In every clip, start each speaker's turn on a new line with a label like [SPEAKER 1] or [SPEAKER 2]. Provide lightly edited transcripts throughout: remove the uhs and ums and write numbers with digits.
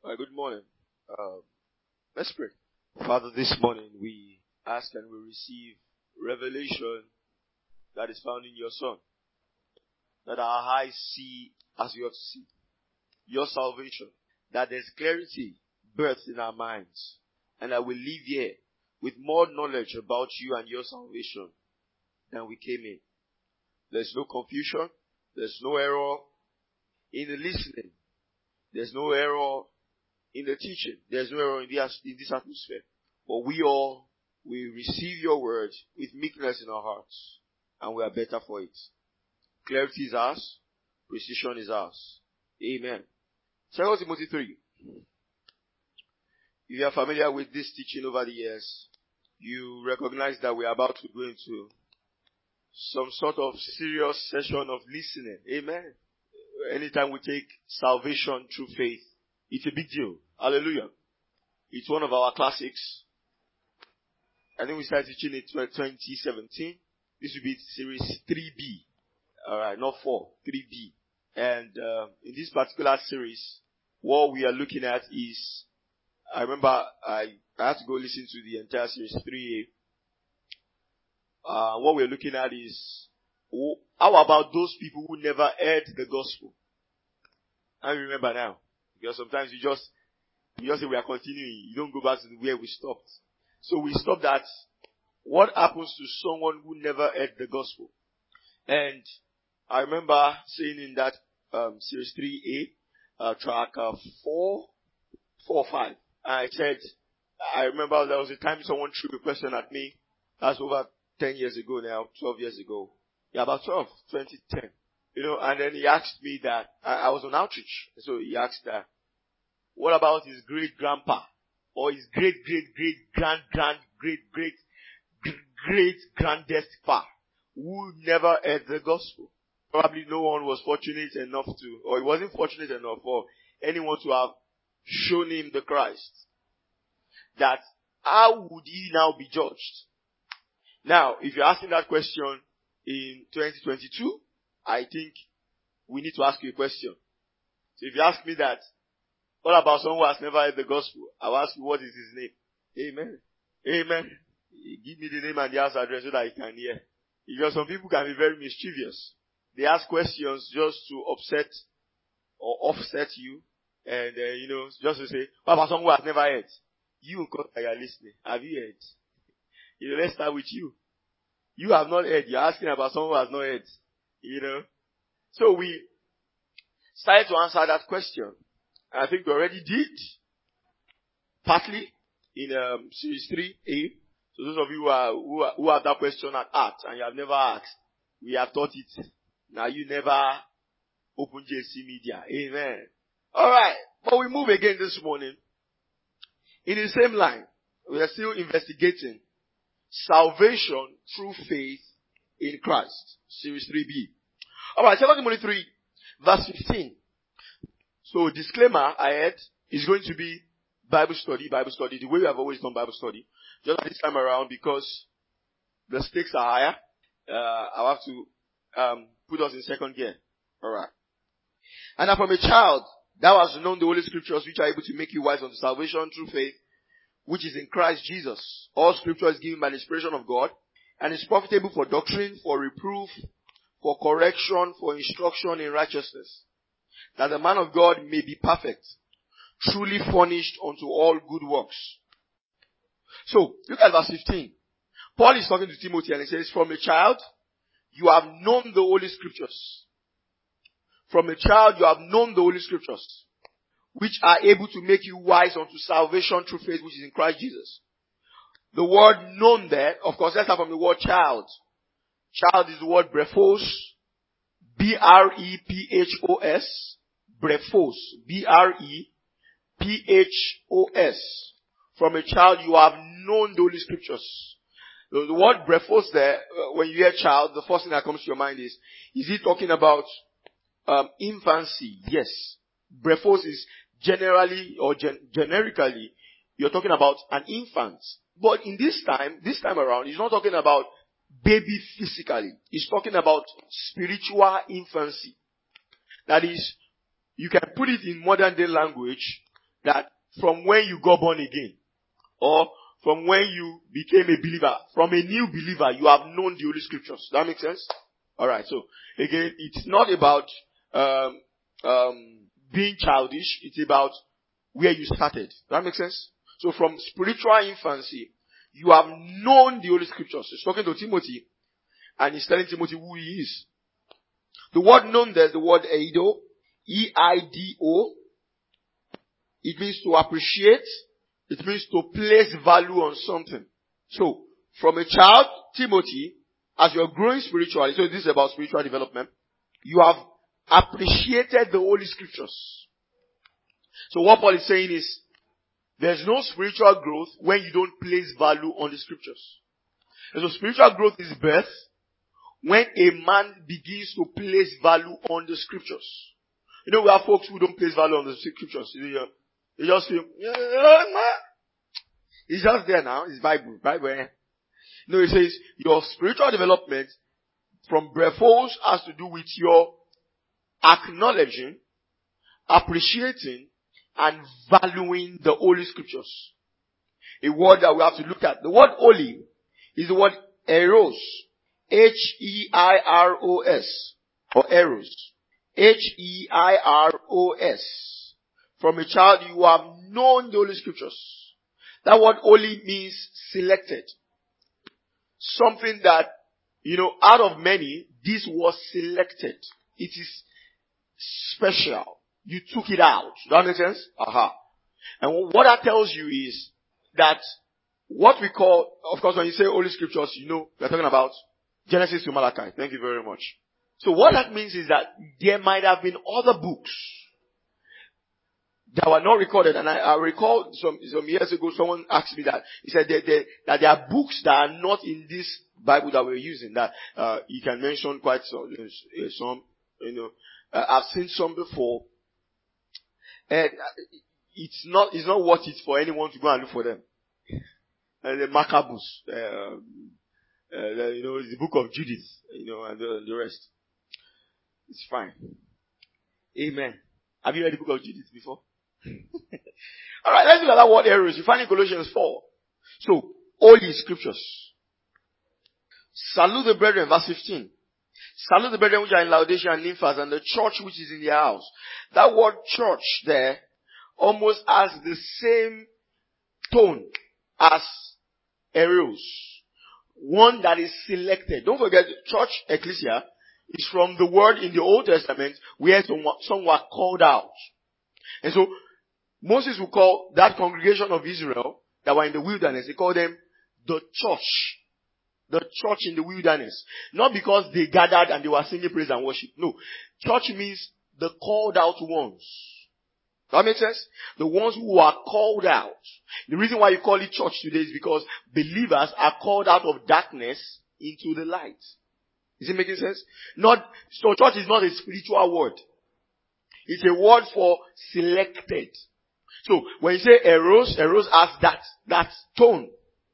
[SPEAKER 1] Good morning. Let's pray. Father, this morning we ask and we receive revelation that is found in your Son. That our eyes see as you have to see. Your salvation. That there's clarity birthed in our minds. And that we leave here with more knowledge about you and your salvation than we came in. There's no confusion. There's no error in the listening. There's no error in the teaching. There's no error in this atmosphere. But we receive your word with meekness in our hearts. And we are better for it. Clarity is ours. Precision is ours. Amen. 2 Timothy 3. If you are familiar with this teaching over the years, you recognize that we are about to go into some sort of serious session of listening. Amen. Anytime we take salvation through faith, it's a big deal. Hallelujah. It's one of our classics. I think we started teaching it in 2017. This will be series 3B. Alright, not 4, 3B. And in this particular series, what we are looking at is, I remember I had to go listen to the entire series 3A. What we're looking at is, how about those people who never heard the gospel? I remember now. Because sometimes you just say we are continuing. You don't go back to where we stopped. So we stopped at what happens to someone who never heard the gospel. And I remember saying in that series 3A, track 4 or 5, I remember there was a time someone threw a question at me. That's over 10 years ago now, 12 years ago. Yeah, about 2010. And then he asked me that, I was on outreach. So he asked that, what about his great grandpa? Or his great grandest pa, who never heard the gospel? Probably no one was fortunate enough to, or he wasn't fortunate enough for anyone to have shown him the Christ. That, how would he now be judged? Now, if you're asking that question in 2022, I think we need to ask you a question. So if you ask me that, what about someone who has never heard the gospel? I'll ask you, what is his name? Amen. Amen. Give me the name and the house address so that I can hear. Because some people can be very mischievous. They ask questions just to upset or offset you. And, just to say, what about someone who has never heard? You, that are listening, have you heard? Let's start with you. You have not heard. You're asking about someone who has not heard. So we started to answer that question. I think we already did. Partly in series 3A. So those of you who have that question at heart and you have never asked, we have taught it. Now you never open JC Media. Amen. Alright. But we move again this morning. In the same line, we are still investigating salvation through faith in Christ. Series 3B. Alright, 2 Timothy 3, verse 15. So disclaimer ahead is going to be Bible study, the way we have always done Bible study. Just this time around, because the stakes are higher, I'll have to put us in second gear. Alright. And from a child, thou hast known the Holy Scriptures, which are able to make you wise unto salvation through faith, which is in Christ Jesus. All Scripture is given by the inspiration of God, and is profitable for doctrine, for reproof, for correction, for instruction in righteousness, that the man of God may be perfect, truly furnished unto all good works. So, look at verse 15. Paul is talking to Timothy and he says, from a child, you have known the Holy Scriptures. From a child, you have known the Holy Scriptures, which are able to make you wise unto salvation through faith, which is in Christ Jesus. The word known there, of course, let's start from the word child. Child is the word brephos. B-R-E-P-H-O-S. Brephos. B-R-E-P-H-O-S. From a child, you have known the Holy Scriptures. The word brephos there, when you hear child, the first thing that comes to your mind is he talking about infancy? Yes. Brephos is generally or generically, you're talking about an infant. But in this time around, he's not talking about baby physically. He's talking about spiritual infancy. That is, you can put it in modern day language, that from when you got born again, or from when you became a believer, from a new believer, you have known the Holy Scriptures. That makes sense? Alright, so again, it's not about being childish, it's about where you started. That makes sense? So from spiritual infancy, you have known the Holy Scriptures. He's talking to Timothy, and he's telling Timothy who he is. The word known there is the word eido, E-I-D-O. It means to appreciate. It means to place value on something. So, from a child, Timothy, as you are growing spiritually, so this is about spiritual development, you have appreciated the Holy Scriptures. So what Paul is saying is, there's no spiritual growth when you don't place value on the Scriptures. And so spiritual growth is birth when a man begins to place value on the Scriptures. You know, we have folks who don't place value on the Scriptures. They just feel, it's just there now. It's Bible. No, it says your spiritual development from brephos has to do with your acknowledging, appreciating, and valuing the Holy Scriptures. A word that we have to look at. The word holy is the word eros. H-E-I-R-O-S. Or eros. H-E-I-R-O-S. From a child you have known the Holy Scriptures. That word holy means selected. Something that, out of many, this was selected. It is special. You took it out. Does that make sense? Aha. And what that tells you is that what we call, of course, when you say Holy Scriptures, we're talking about Genesis to Malachi. Thank you very much. So what that means is that there might have been other books that were not recorded. And I recall some years ago, someone asked me that. He said that there are books that are not in this Bible that we're using, that you can mention quite some, I've seen some before. And it's not worth it for anyone to go and look for them. And the Maccabees, the book of Judith, and the rest. It's fine. Amen. Have you read the book of Judith before? Alright, let's look at that word eros. You find in Colossians 4. So, Holy Scriptures. Salute the brethren, verse 15. Salute the brethren which are in Laodicea and Nymphas, and the church which is in their house. That word church there almost has the same tone as eros. One that is selected. Don't forget, church, ecclesia, is from the word in the Old Testament where some were called out. And so, Moses will call that congregation of Israel that were in the wilderness, he called them the church. The church in the wilderness. Not because they gathered and they were singing praise and worship. No. Church means the called out ones. That makes sense? The ones who are called out. The reason why you call it church today is because believers are called out of darkness into the light. Is it making sense? So church is not a spiritual word. It's a word for selected. So when you say eros has that tone.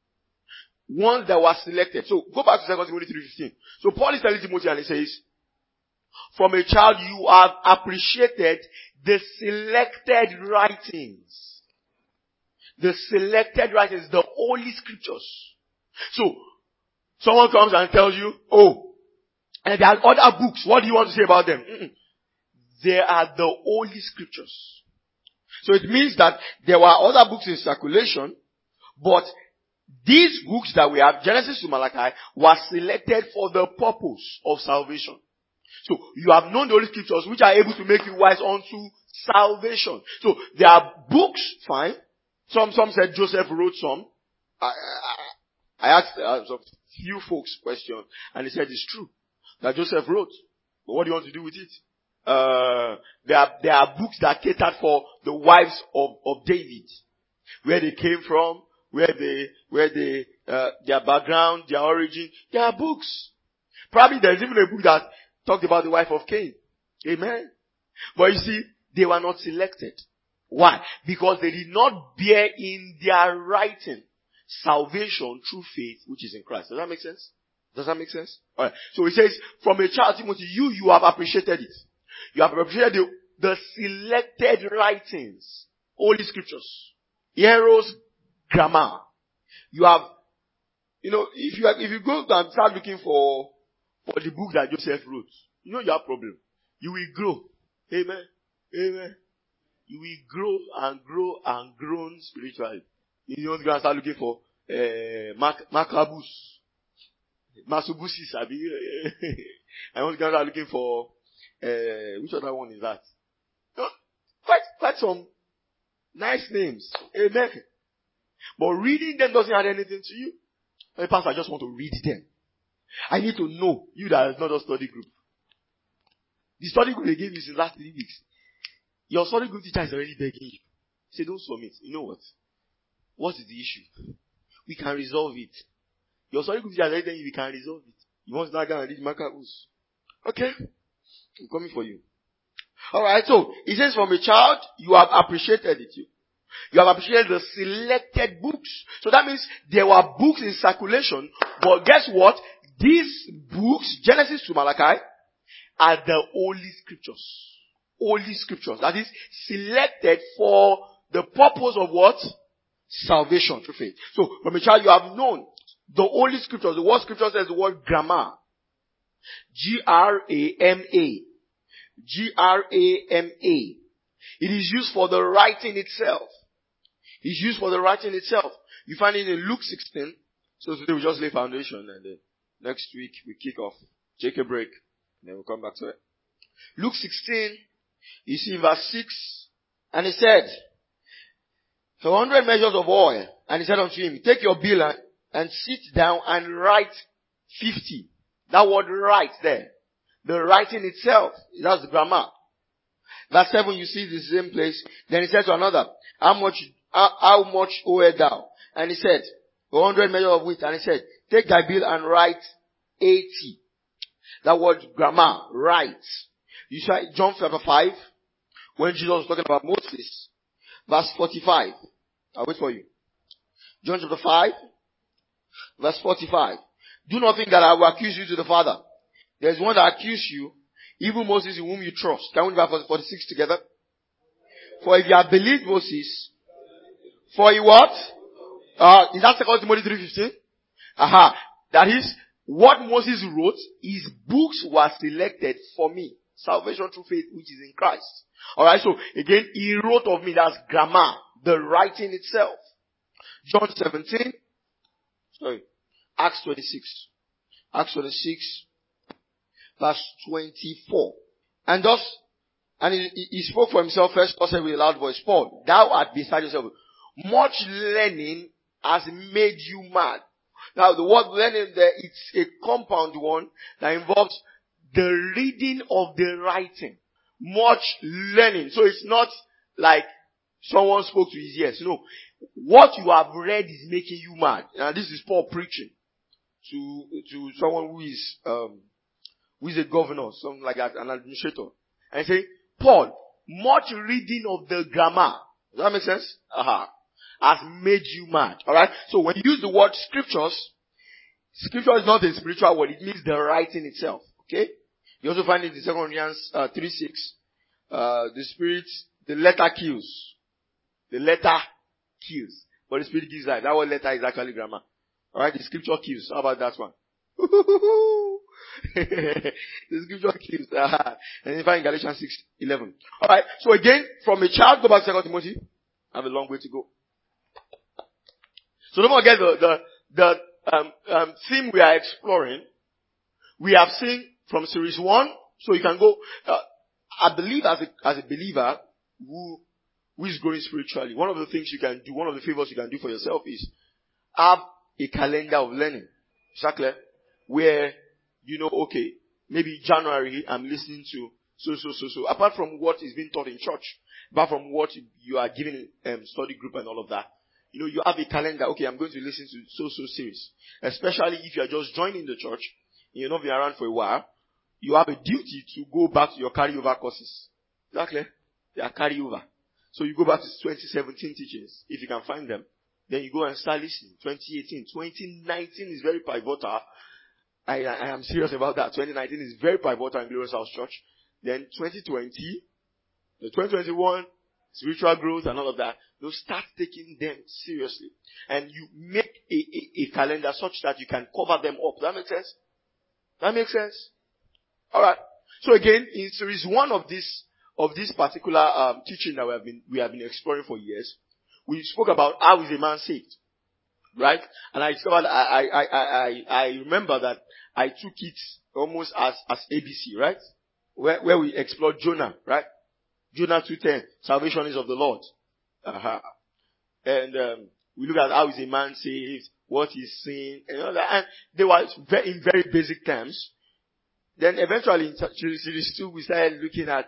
[SPEAKER 1] Ones that were selected. So go back to 2 Timothy 3:15. So Paul is telling Timothy and he says, from a child you have appreciated the selected writings. The selected writings, the Holy Scriptures. So, someone comes and tells you, and there are other books. What do you want to say about them? They are the Holy Scriptures. So it means that there were other books in circulation, but these books that we have, Genesis to Malachi, were selected for the purpose of salvation. So you have known the Holy Scriptures which are able to make you wise unto salvation. So there are books, fine. Some said Joseph wrote some. I asked some few folks question, and they said it's true that Joseph wrote. But what do you want to do with it? There are books that catered for the wives of David, where they came from, where their background, their origin. There are books. Probably there's even a book that talked about the wife of Cain. Amen. But you see, they were not selected. Why? Because they did not bear in their writing salvation through faith which is in Christ. Does that make sense? Does that make sense? Alright. So it says, from a child, Timothy, you have appreciated it. You have appreciated the selected writings. Holy Scriptures. Hieros grammar. You have, if you go and start looking for the book that Joseph wrote, you have problem. You will grow. Amen. Amen. You will grow and grow and grow spiritually. You want to go and start looking for Macabus. Masubusis. I want to go and start looking for which other one is that? Quite some nice names. Amen. But reading them doesn't add anything to you. Hey, Pastor, I just want to read them. I need to know you that is not a study group. The study group they gave you since last 3 weeks. Your study group teacher is already begging you. Say, don't submit. You know what? What is the issue? We can resolve it. Your study group teacher is already telling you we can resolve it. You want to start going and read Maccabees. Okay? I'm coming for you. Alright, so it says from a child, you have appreciated it. You have appreciated the selected books. So that means there were books in circulation, but guess what? These books, Genesis to Malachi, are the Holy Scriptures. Holy Scriptures. That is selected for the purpose of what? Salvation through faith. So from a child you have known the Holy Scriptures. The word Scripture says the word grammar. G-R-A-M-A. G-R-A-M-A. It is used for the writing itself. It's used for the writing itself. You find it in Luke 16. So today we just lay foundation and then next week we kick off. Take a break. And then we'll come back to it. Luke 16, you see in verse 6. And he said, 100 measures of oil. And he said unto him, take your bill and sit down and write 50. That word write there. The writing itself, that's the grammar. Verse 7, you see the same place. Then he said to another, how much owest thou? And he said, 100 measures of wheat. And he said, take thy bill and write 80. That word grammar, write. You see John chapter 5, when Jesus was talking about Moses. Verse 45. I'll wait for you. John chapter 5, verse 45. Do not think that I will accuse you to the Father. There is one that accuse you, even Moses in whom you trust. Can we read verse 46 together? For if you have believed Moses, for he what? Is that 2 Timothy 3:15? That is, what Moses wrote, his books were selected for me. Salvation through faith which is in Christ. Alright, so again, he wrote of me, that's grammar, the writing itself. John 17, Acts 26. Acts 26, verse 24. And he spoke for himself first, said with a loud voice, Paul, thou art beside yourself. Much learning has made you mad. Now the word learning there, it's a compound one that involves the reading of the writing. Much learning. So it's not like someone spoke to his ears. No. What you have read is making you mad. Now this is Paul preaching to someone who is a governor, something like that, an administrator. And say, Paul, much reading of the grammar. Does that make sense? Has made you mad. Alright? So when you use the word scriptures, scripture is not a spiritual word. It means the writing itself. Okay? You also find it in 2 Corinthians 3:6. The spirit, the letter kills. The letter kills. But the spirit gives life. That word letter is actually grammar. Alright? The scripture kills. How about that one? The scripture kills. And you find in Galatians 6:11. Alright? So again, from a child, go back to 2 Timothy. I have a long way to go. So don't forget the theme we are exploring. We have seen from series 1, so you can go, I believe as a believer who is growing spiritually, one of the things you can do, one of the favors you can do for yourself is have a calendar of learning. Is that clear? Where, okay, maybe January I'm listening to so. Apart from what is being taught in church, apart from what you are giving study group and all of that, you have a calendar. Okay, I'm going to listen to so series. Especially if you are just joining the church, you're not been around for a while, you have a duty to go back to your carryover courses. Exactly. They are carryover. So you go back to 2017 teachings, if you can find them. Then you go and start listening. 2018, 2019 is very pivotal. I am serious about that. 2019 is very pivotal in Glorious House Church. Then 2020, the 2021, spiritual growth and all of that, start taking them seriously. And you make a calendar such that you can cover them up. Does that make sense? That makes sense? Alright. So again, in series 1 of this particular teaching that we have been exploring for years, we spoke about how is a man saved. Right? And I discovered, I remember that I took it almost as ABC, right? Where we explored Jonah, right? Jonah 2:10, salvation is of the Lord. And we look at how is a man saved, what is sin, and all that. And they were in very basic terms. Then eventually in series 2, we started looking at,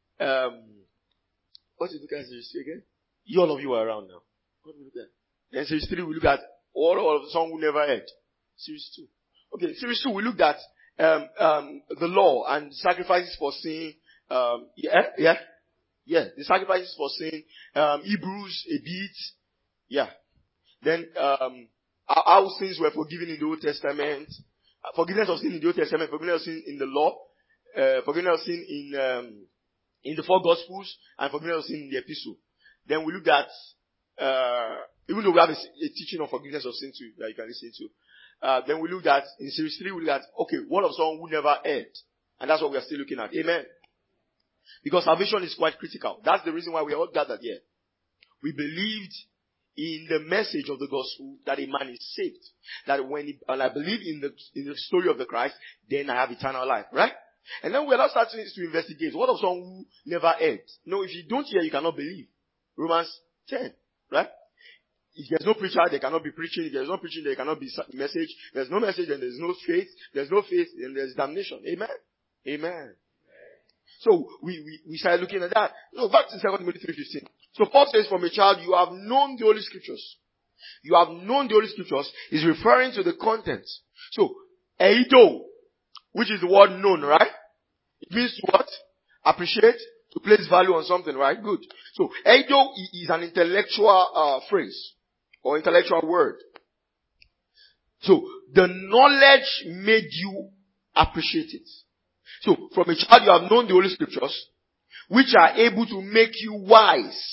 [SPEAKER 1] what did we look at series 2 again? All of you are around now. What did we look at? Then series 3, we look at all of the song we never heard. Series 2. Okay, series 2, we looked at the law and sacrifices for sin. The sacrifices for sin. Hebrews a bit. Yeah. Then how sins were forgiven in the Old Testament. Forgiveness of sin in the Old Testament, forgiveness of sin in the law, forgiveness of sin in the 4 Gospels, and forgiveness of sin in the Epistle. Then we looked at even though we have a teaching of forgiveness of sin too, that you can listen to. Then we looked at, in series 3, we looked at, okay, word of someone who never heard. And that's what we are still looking at. Amen. Because salvation is quite critical. That's the reason why we are all gathered here. We believed in the message of the gospel that a man is saved. That and I believe in the story of the Christ, then I have eternal life. Right? And then we are now starting to investigate. What of someone who never heard? No, if you don't hear, you cannot believe. Romans 10. Right? If there's no preacher, there cannot be preaching. If there's no preaching, there cannot be message. There's no message, then there's no faith. There's no faith, then there's damnation. Amen? Amen. So, we started looking at that. No, back to 2 Timothy 3:15. So Paul says, from a child, you have known the Holy Scriptures. You have known the Holy Scriptures is referring to the contents. So, eido, which is the word known, right? It means to what? Appreciate, to place value on something, right? Good. So, eido is an intellectual phrase or intellectual word. So, the knowledge made you appreciate it. So, from a child you have known the Holy Scriptures, which are able to make you wise.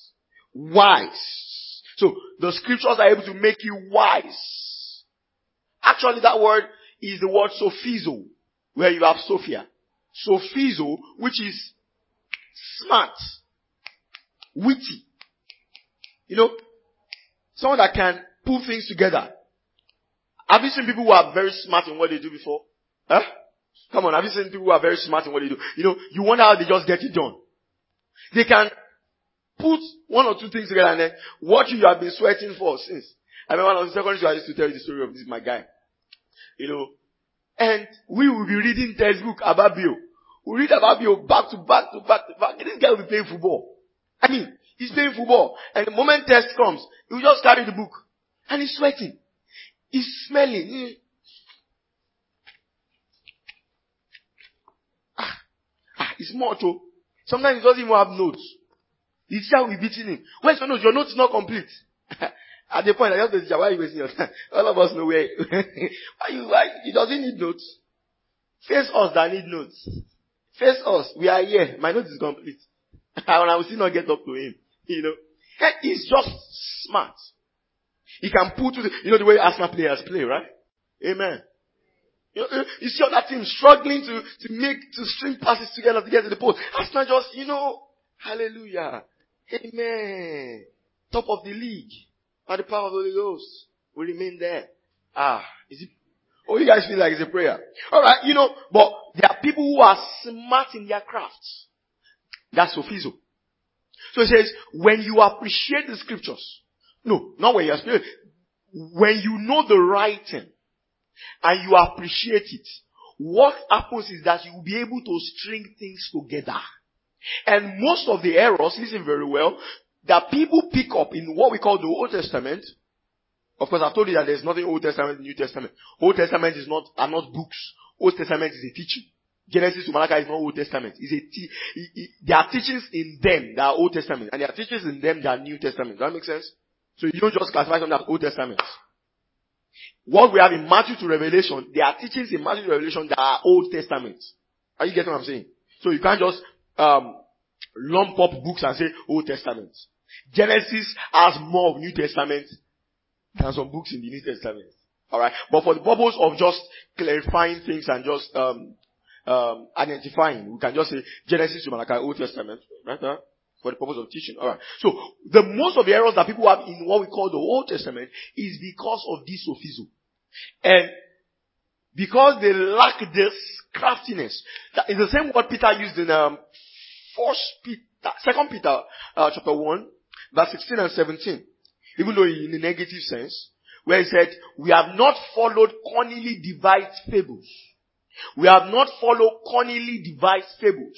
[SPEAKER 1] Wise. So, the Scriptures are able to make you wise. Actually, that word is the word sophizo, where you have Sophia. Sophizo, which is smart, witty. You know, someone that can put things together. Have you seen people who are very smart in what they do before? Huh? Come on, have you seen people who are very smart in what they do? You know, you wonder how they just get it done. They can put 1 or 2 things together and then what you have been sweating for since. I remember when I was in secondary school, I used to tell you the story of this, my guy. You know, and we will be reading textbook about Bio. We read about Bio back to back to back to back. And this guy will be playing football. I mean, he's playing football. And the moment test comes, he will just carry the book. And he's sweating. He's smelling. It's more too. Sometimes he doesn't even have notes. The teacher will be beating him. Where's your notes? Your note is not complete. At the point, I asked the teacher, why are you wasting your time? All of us know where. Why? He doesn't need notes. Face us that need notes. Face us. We are here. My note is complete. And I will still not get up to him. You know. He's just smart. He can put to the way Arsenal players play, right? Amen. You see other teams struggling to string passes together to get to the post. Arsenal just, hallelujah. Amen. Top of the league. By the power of the Holy Ghost. We remain there. Is it? Oh, you guys feel like it's a prayer. Alright, but there are people who are smart in their crafts. That's sophizo. So it says, when you appreciate the scriptures. No, not when you appreciate. When you know the writing. And you appreciate it. What happens is that you will be able to string things together. And most of the errors, listen very well, that people pick up in what we call the Old Testament. Of course, I've told you that there's nothing Old Testament and New Testament. Old Testament are not books. Old Testament is a teaching. Genesis to Malachi is not Old Testament. There are teachings in them that are Old Testament. And there are teachings in them that are New Testament. Does that make sense? So you don't just classify them as Old Testament. What we have in Matthew to Revelation, there are teachings in Matthew to Revelation that are Old Testament. Are you getting what I'm saying? So you can't just lump up books and say Old Testament. Genesis has more of New Testament than some books in the New Testament. Alright. But for the purpose of just clarifying things and just identifying, we can just say Genesis to Malachi, Old Testament. Right? For the purpose of teaching. Alright. So the most of the errors that people have in what we call the Old Testament is because of this sophism. And because they lack this craftiness. That is the same word Peter used in 2 Peter chapter 1, verse 16 and 17. Even though in a negative sense, where he said, we have not followed cunningly devised fables. We have not followed cunningly devised fables.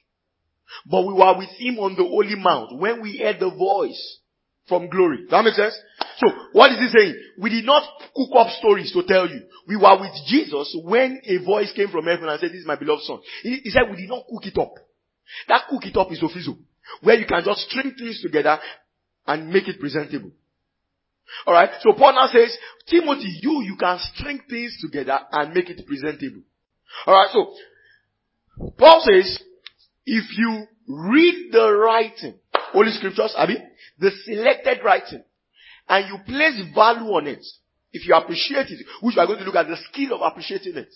[SPEAKER 1] But we were with him on the holy mount when we heard the voice from glory. Does that make sense? So, what is he saying? We did not cook up stories to tell you. We were with Jesus when a voice came from heaven and said, this is my beloved son. He said we did not cook it up. That cook it up is sophism, where you can just string things together and make it presentable. Alright, so Paul now says, Timothy, you can string things together and make it presentable. Alright, so, Paul says, if you read the writing, Holy Scriptures, the selected writing, and you place value on it, if you appreciate it, which we are going to look at the skill of appreciating it.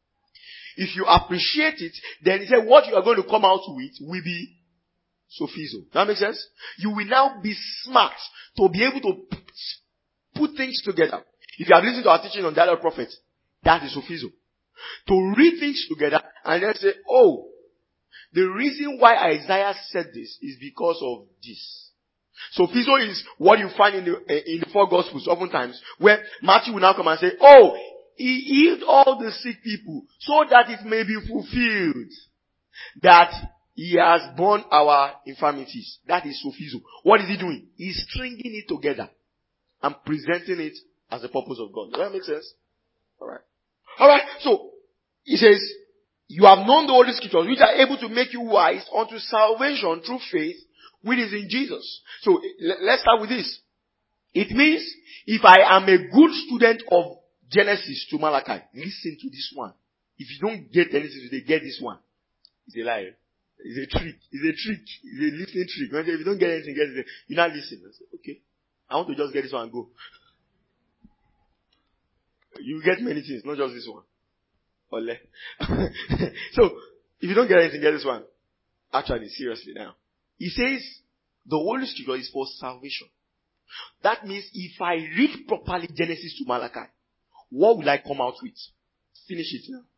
[SPEAKER 1] If you appreciate it, then he said what you are going to come out with will be sophism. Does that make sense? You will now be smart to be able to put things together. If you have listened to our teaching on Dialogue Prophet, that is sophism. To read things together and then say, oh, the reason why Isaiah said this is because of this. Sophism is what you find in the four Gospels oftentimes, where Matthew will now come and say, oh, he healed all the sick people so that it may be fulfilled that he has borne our infirmities. That is sophism. What is he doing? He's stringing it together and presenting it as the purpose of God. Does that make sense? Alright. So, he says, you have known the Holy Scriptures, which are able to make you wise unto salvation through faith, which is in Jesus. So, let's start with this. It means, if I am a good student of Genesis to Malachi, listen to this one. If you don't get anything today, get this one. It's a lie. It's a trick. It's a listening trick. If you don't get anything, get it. You now listen. I say, okay. I want to just get this one and go. You get many things, not just this one. Ole. So, if you don't get anything, get this one. Actually, seriously now. He says, the Holy Scripture is for salvation. That means if I read properly Genesis to Malachi, what will I come out with? Finish it now.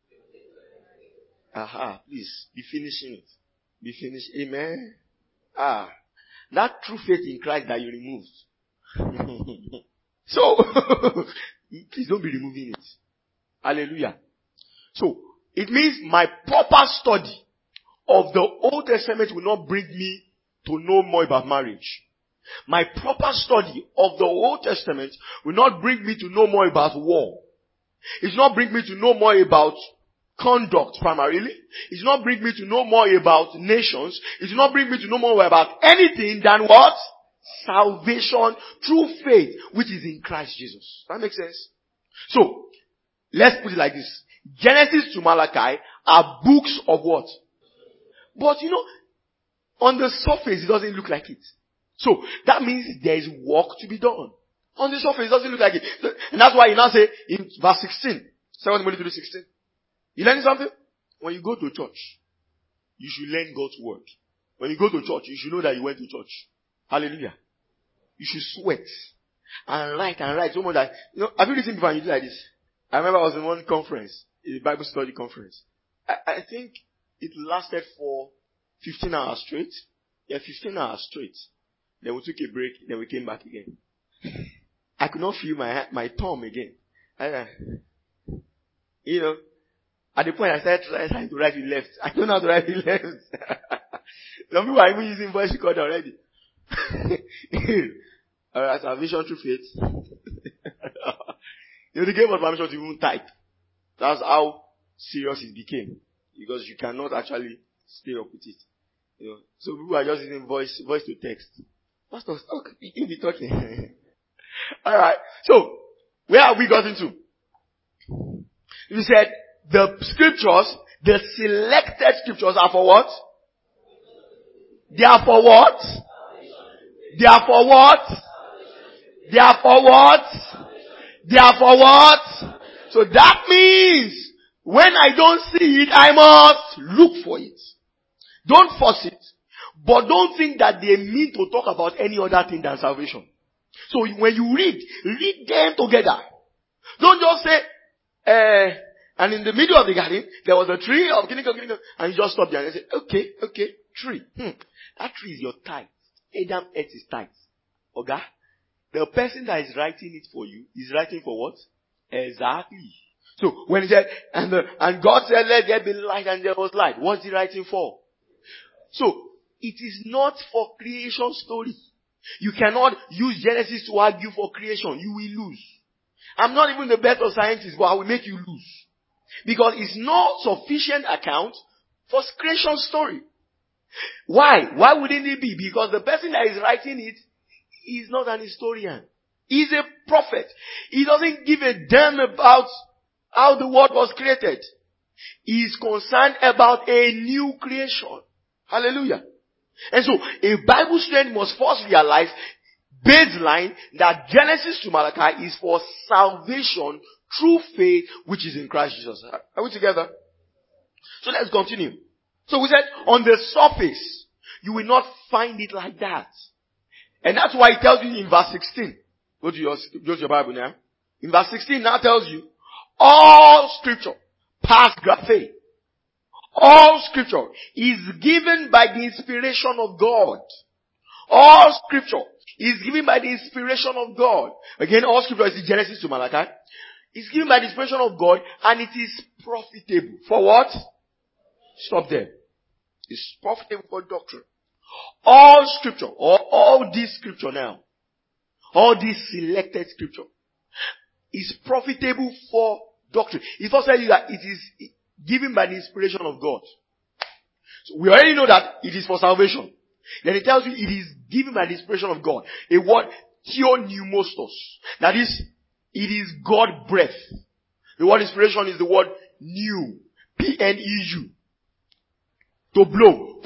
[SPEAKER 1] Please, be finishing it. Be finished. Amen. That true faith in Christ that you removed. So, please don't be removing it. Hallelujah. So, it means my proper study of the Old Testament will not bring me to know more about marriage. My proper study of the Old Testament will not bring me to know more about war. It's not bring me to know more about conduct primarily. It's not bring me to know more about nations. It's not bring me to know more about anything than what? Salvation through faith, which is in Christ Jesus. That makes sense? So, let's put it like this. Genesis to Malachi are books of what? But on the surface it doesn't look like it. So, that means there is work to be done. On the surface it doesn't look like it. And that's why you now say in verse 16, 2 Timothy 3:16. You learn something? When you go to church, you should learn God's word. When you go to church, you should know that you went to church. Hallelujah. You should sweat and write so much that, have you listened before and you do like this? I remember I was in one conference, a Bible study conference. I think it lasted for 15 hours straight. Yeah, 15 hours straight. Then we took a break, then we came back again. I could not feel my thumb again. At the point I started trying to write with left. I don't know how to write with left. Some people are even using voice recorder already. Alright, salvation through faith. They gave us permission to even type. That's how serious it became. Because you cannot actually stay up with it. So people are just using voice to text. Pastor, you'll be talking. Alright, so where have we gotten to? You said the scriptures, the selected scriptures are for what? They are for what? They are for what? They are for what? They are for what? So that means when I don't see it, I must look for it. Don't force it. But don't think that they mean to talk about any other thing than salvation. So when you read them together. Don't just say, and in the middle of the garden, there was a tree of and you just stop there and say, okay, tree. That tree is your tithe. Adam ate his tithe. Okay? The person that is writing it for you is writing for what? Exactly. So when he said, and God said, let there be light, and there was light. What's he writing for? So it is not for creation story. You cannot use Genesis to argue for creation. You will lose. I'm not even the best of scientists, but I will make you lose. Because it's not sufficient account for creation story. Why? Why wouldn't it be? Because the person that is writing it is not an historian. He's a prophet. He doesn't give a damn about how the world was created. He is concerned about a new creation. Hallelujah. And so, a Bible student must first realize, baseline, that Genesis to Malachi is for salvation through faith which is in Christ Jesus. Are we together? So let's continue. So we said, on the surface, you will not find it like that. And that's why it tells you in verse 16. Go to your Bible now. In verse 16 now tells you, all scripture, past graphe, all scripture is given by the inspiration of God. All scripture is given by the inspiration of God. Again, all scripture is Genesis to Malachi. It's given by the inspiration of God, and it is profitable. For what? Stop there. It's profitable for doctrine. All scripture, or all this scripture now, all this selected scripture, is profitable for doctrine. It first tells you that it is given by the inspiration of God. So we already know that it is for salvation. Then it tells you it is given by the inspiration of God. A word, theopneustos. That is, it is God breath. The word inspiration is the word pneu. P-N-E-U. To blow.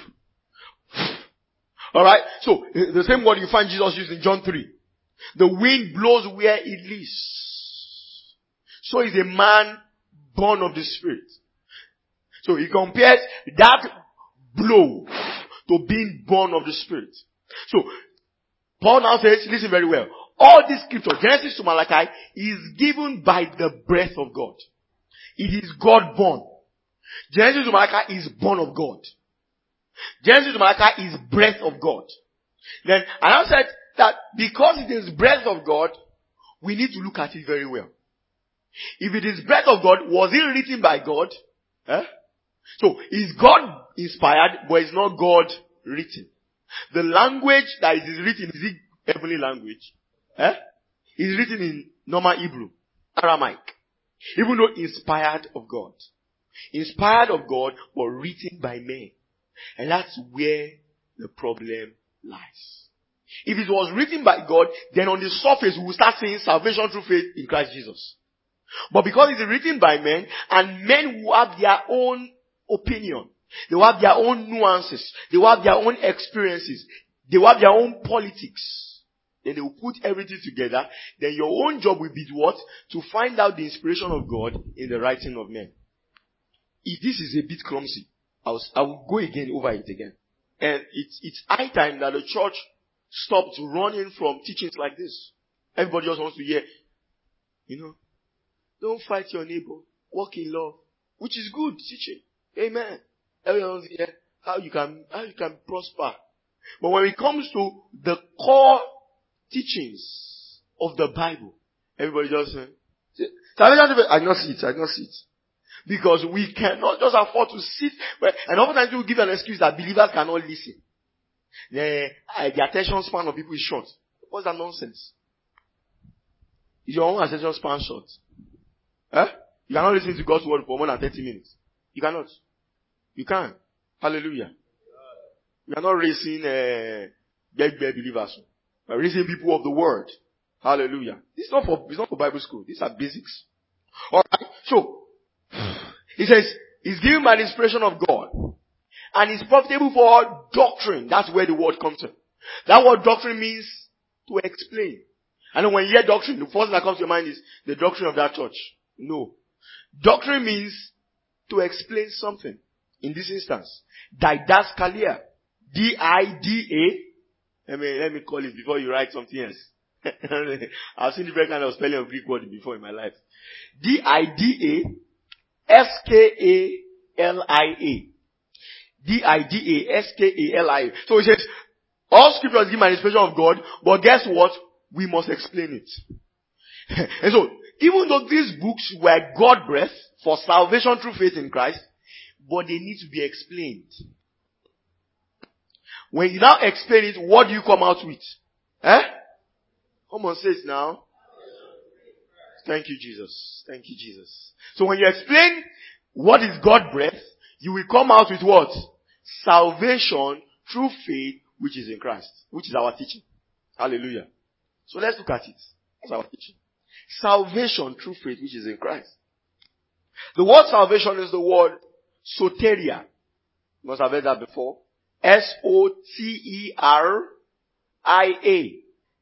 [SPEAKER 1] Alright? So, the same word you find Jesus used in John 3. The wind blows where it lists. So is a man born of the Spirit. So he compares that blow to being born of the Spirit. So, Paul now says, listen very well. All this scripture, Genesis to Malachi, is given by the breath of God. It is God born. Genesis to Malachi is born of God. Genesis to Malachi is breath of God. Then, I now said that because it is breath of God, we need to look at it very well. If it is breath of God, was it written by God? So, is God inspired, but it's not God written? The language that it is written, is it heavenly language? It's written in normal Hebrew, Aramaic. Even though inspired of God. Inspired of God, but written by men. And that's where the problem lies. If it was written by God, then on the surface we will start saying salvation through faith in Christ Jesus. But because it is written by men, and men who have their own opinion, they will have their own nuances, they will have their own experiences, they will have their own politics, then they will put everything together, then your own job will be what? To find out the inspiration of God in the writing of men. If this is a bit clumsy, I will go again over it again. And it's high time that the church stopped running from teachings like this. Everybody just wants to hear, don't fight your neighbor, walk in love, which is good teaching. Amen. Everyone wants to hear how you can prosper. But when it comes to the core teachings of the Bible, everybody just says, I don't see it. Because we cannot just afford to sit. And oftentimes people give an excuse that believers cannot listen. The attention span of people is short. What's that nonsense? Is your own attention span short? You cannot listen to God's word for more than 30 minutes. You cannot. You can. Hallelujah. We are not raising believers. We are raising people of the word. Hallelujah. It's not for Bible school. These are basics. Alright. So, he says, it's given by the inspiration of God. And it's profitable for doctrine. That's where the word comes from. That word doctrine means to explain. And when you hear doctrine, the first thing that comes to your mind is the doctrine of that church. No. Doctrine means to explain something. In this instance, didaskalia. D-I-D-A. Let me call it before you write something else. I've seen different kind of spelling of Greek word before in my life. D-I-D-A-S-K-A-L-I-A. D-I-D-A-S-K-A-L-I-A. So it says, all scriptures give manifestation of God, but guess what? We must explain it. And so, even though these books were God-breathed for salvation through faith in Christ, but they need to be explained. When you now explain it, what do you come out with? Come on, say it now. Thank you, Jesus. Thank you, Jesus. So when you explain what is God-breathed, you will come out with what? Salvation through faith, which is in Christ, which is our teaching. Hallelujah. So let's look at it. That's our teaching. Salvation through faith, which is in Christ. The word salvation is the word soteria. You must have heard that before. S-O-T-E-R-I-A.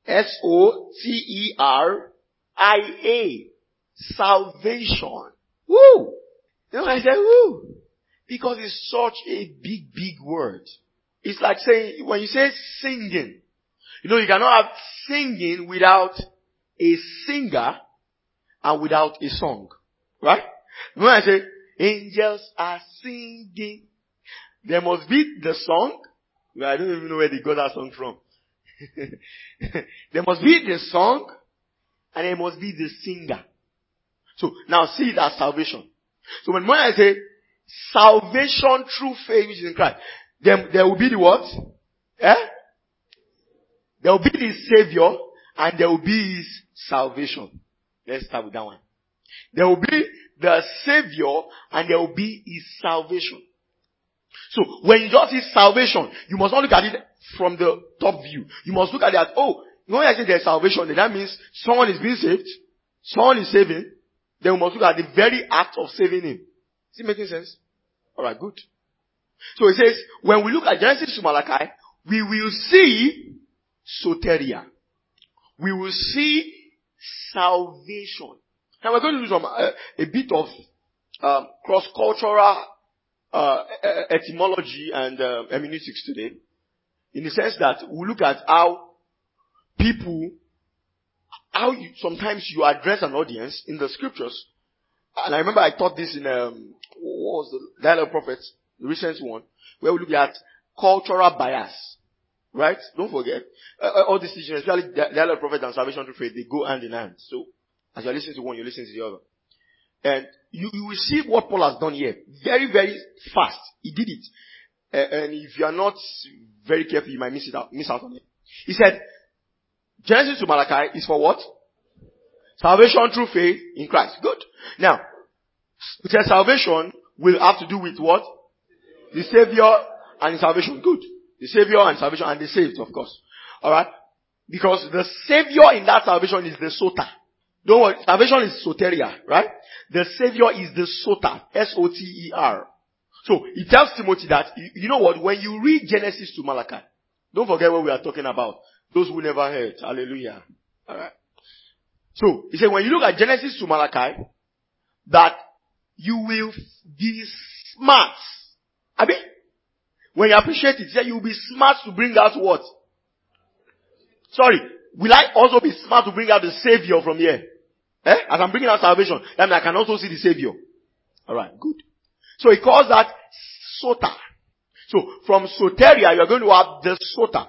[SPEAKER 1] S-O-T-E-R-I-A. Salvation. Woo! You know, I said woo. Because it's such a big, big word. It's like saying, when you say singing, you know, you cannot have singing without a singer and without a song. Right? When I say, angels are singing, there must be the song. I don't even know where they got that song from. There must be the song and there must be the singer. So now see it as salvation. So when I say salvation through faith which is in Christ, then there will be the what? There will be the Savior and there will be His salvation. Let's start with that one. There will be the Savior and there will be His salvation. So when you just see salvation, you must not look at it from the top view. You must look at it as, when I say there's salvation, then that means someone is being saved, someone is saving, then we must look at the very act of saving him. Is it making sense? Alright, good. So it says, when we look at Genesis to Malachi, we will see soteria. We will see salvation. Now we're going to do some, a bit of cross-cultural etymology and hermeneutics today. In the sense that we look at how sometimes you address an audience in the scriptures. And I remember I taught this in, what was the Dialogue of Prophets, the recent one, where we look at cultural bias. Right? Don't forget. All these teachings, especially Dialogue of Prophets and Salvation through Faith, they go hand in hand. So, as you're listening to one, you're listening to the other. And you will see what Paul has done here. Very, very fast. He did it. And if you are not very careful, you might miss out on it. He said, Genesis to Malachi is for what? Salvation through faith in Christ. Good. Now, it says salvation will have to do with what? The Savior and the salvation. Good. The Savior and salvation and the saved, of course. Alright? Because the Savior in that salvation is the sota. Don't worry. Salvation is soteria, right? The Savior is the sota. S-O-T-E-R. So, it tells Timothy that, you know what, when you read Genesis to Malachi, don't forget what we are talking about. Those who never heard. Hallelujah. Alright. So, he said when you look at Genesis to Malachi, that you will be smart. I mean, when you appreciate it, he said you will be smart to bring out what? Sorry. Will I also be smart to bring out the Savior from here? As I'm bringing out salvation, that means I can also see the Savior. Alright, good. So he calls that sota. So from soteria, you're going to have the sota.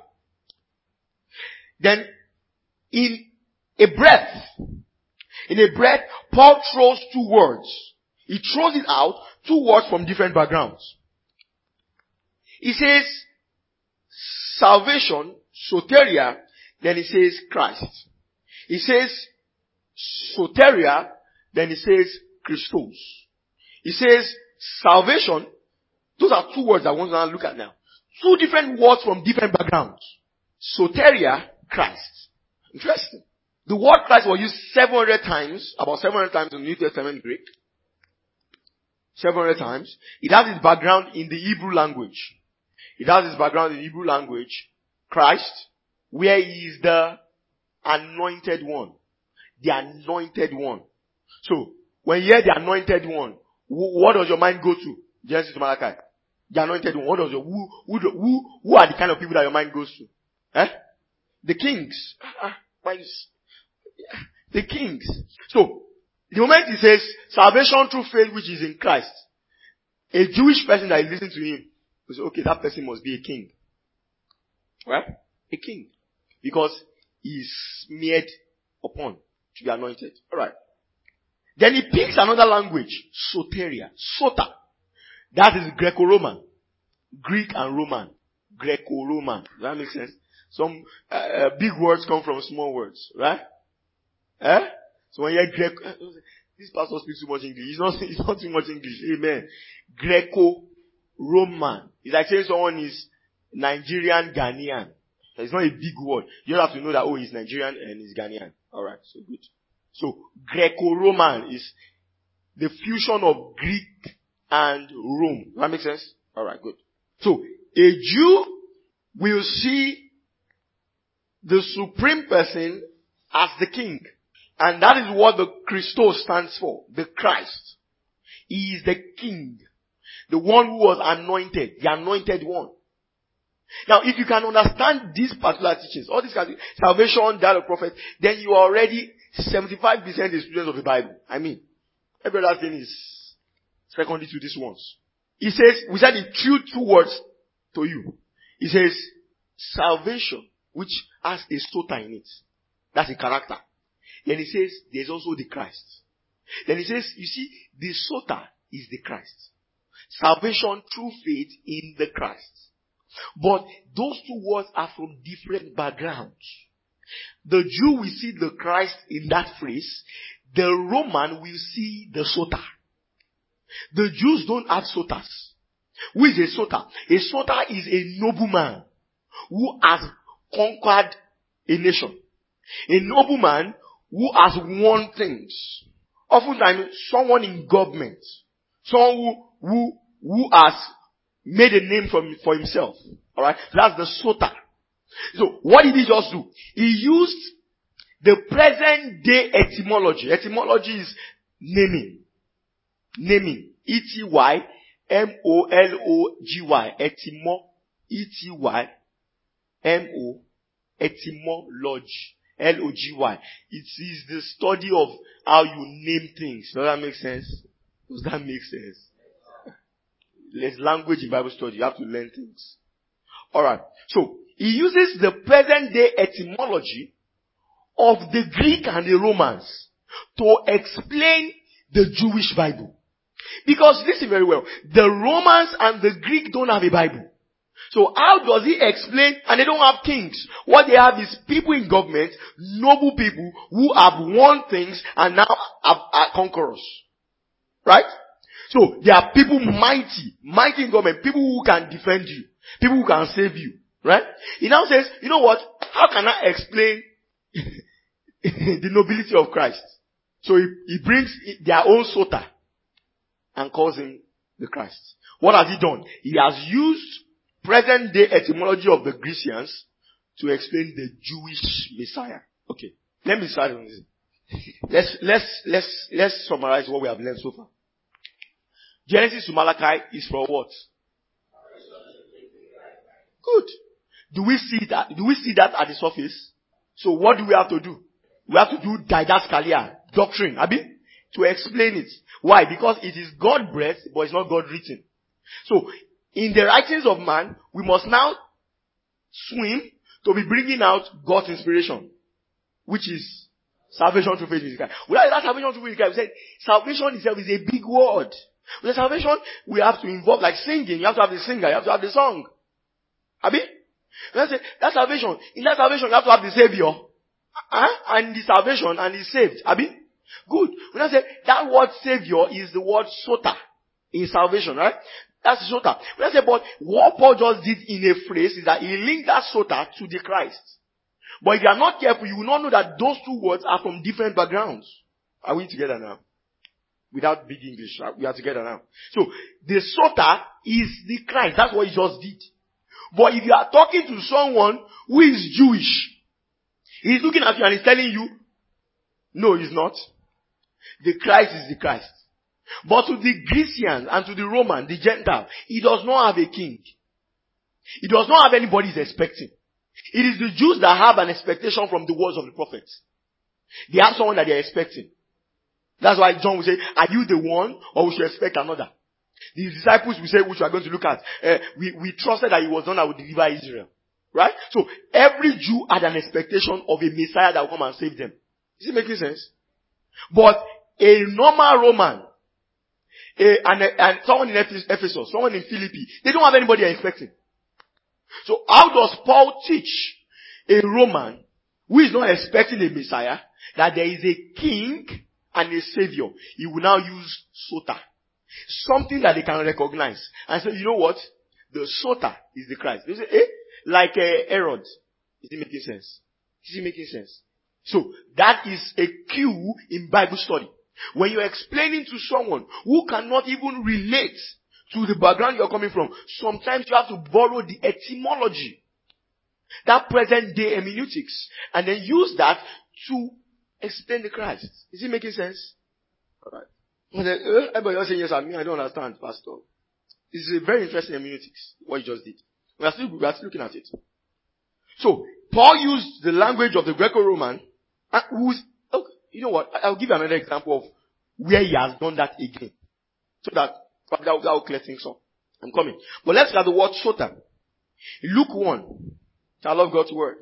[SPEAKER 1] Then, in a breath, Paul throws two words. He throws it out, two words from different backgrounds. He says, salvation, soteria, then he says Christ. He says soteria, then he says Christos. He says salvation. Those are two words I want to look at now. Two different words from different backgrounds. Soteria, Christ. Interesting. The word Christ was used 700 times, about 700 times in the New Testament Greek. 700 times. It has its background in the Hebrew language. It has its background in the Hebrew language. Christ, where he is the anointed one. The anointed one. So, when you hear the anointed one, what does your mind go to? Genesis to Malachi. The anointed one. What does your, who are the kind of people that your mind goes to? Eh? The kings. The kings. So, the moment he says, salvation through faith which is in Christ, a Jewish person that is listening to him will say, okay, that person must be a king. Right? A king. Because he is smeared upon to be anointed. Alright. Then he picks another language, soteria, sota. That is Greco-Roman. Greek and Roman. Greco-Roman. Does that make sense? Some big words come from small words, right? Eh? So when you hear Greco, this pastor speaks too much English. It's not too much English. Amen. Greco-Roman. It's like saying someone is Nigerian Ghanaian. It's not a big word. You don't have to know that, oh, he's Nigerian and he's Ghanaian. Alright, so good. So, Greco-Roman is the fusion of Greek and Rome. Does that make sense? Alright, good. So, a Jew will see the supreme person as the king. And that is what the Christos stands for. The Christ. He is the king. The one who was anointed. The anointed one. Now, if you can understand these particular teachings, all these salvation, that of prophet, then you are already 75% the students of the Bible. I mean, every other thing is secondary to these ones. He says, we said the two words to you. He says, salvation, which has a sota in it. That's a character. Then he says, there's also the Christ. Then he says, you see, the sota is the Christ. Salvation through faith in the Christ. But those two words are from different backgrounds. The Jew will see the Christ in that phrase. The Roman will see the sota. The Jews don't have sotas. Who is a sota? A sota is a nobleman who has conquered a nation. A nobleman who has won things. Oftentimes, someone in government. Someone who has made a name for himself. Alright? That's the sota. So, what did he just do? He used the present day etymology. Etymology is naming. Naming. E-T-Y-M-O-L-O-G-Y. E-T-Y-M-O. Etymology. L-O-G-Y. It is the study of how you name things. Does that make sense? Does that make sense? There's language in Bible study. You have to learn things. Alright. So, he uses the present day etymology of the Greek and the Romans to explain the Jewish Bible. Because listen very well, the Romans and the Greek don't have a Bible. So how does he explain? And they don't have kings. What they have is people in government, noble people who have won things and now are conquerors. Right? So there are people mighty in government, people who can defend you, people who can save you. Right? He now says, you know what? How can I explain the nobility of Christ? So he brings their own sota and calls him the Christ. What has he done? He has used present day etymology of the Grecians to explain the Jewish Messiah. Okay. Let me start on this. Let's summarize what we have learned so far. Genesis to Malachi is for what? Good. Do we see that at the surface? So what do we have to do? We have to do didascalia, doctrine, to explain it. Why? Because it is God breathed, but it's not God written. So, in the writings of man, we must now swim to be bringing out God's inspiration, which is salvation through faith in Christ. Without that salvation through faith in Christ, we said salvation itself is a big word. With salvation, we have to involve, like singing, you have to have the singer, you have to have the song. That's salvation. In that salvation, you have to have the Savior. And the salvation, and he's saved. Good. When I say that word Savior is the word sota in salvation, right? That's sota. When I say, but what Paul just did in a phrase is that he linked that sota to the Christ. But if you are not careful, you will not know that those two words are from different backgrounds. Are we together now? Without big English, right? We are together now. So, the Sota is the Christ. That's what he just did. But if you are talking to someone who is Jewish, he's looking at you and he's telling you, no, he's not. The Christ is the Christ. But to the Grecian and to the Roman, the Gentile, he does not have a king. He does not have anybody he's expecting. It is the Jews that have an expectation from the words of the prophets. They have someone that they are expecting. That's why John will say, are you the one, or we should expect another? The disciples will say, which we are going to look at, we trusted that he was the one that would deliver Israel. Right? So, every Jew had an expectation of a Messiah that will come and save them. Is it making sense? But a normal Roman, and someone in Ephesus, someone in Philippi, they don't have anybody they're expecting. So how does Paul teach a Roman who is not expecting a Messiah that there is a king and a savior? He will now use Sota. Something that they can recognize. And say, you know what? The Sota is the Christ. They say, like Herod. Is it making sense? Is it making sense? So that is a cue in Bible study. When you're explaining to someone who cannot even relate to the background you're coming from, sometimes you have to borrow the etymology, that present day hermeneutics, and then use that to explain the Christ. Is it making sense? Alright. Everybody else saying yes, I don't understand, Pastor. This is a very interesting hermeneutics, what you just did. We are still looking at it. So, Paul used the language of the Greco-Roman, you know what? I'll give you another example of where he has done that again. So that will clear things up. I'm coming. But let's look at the word Sota. Luke 1. I love God's word.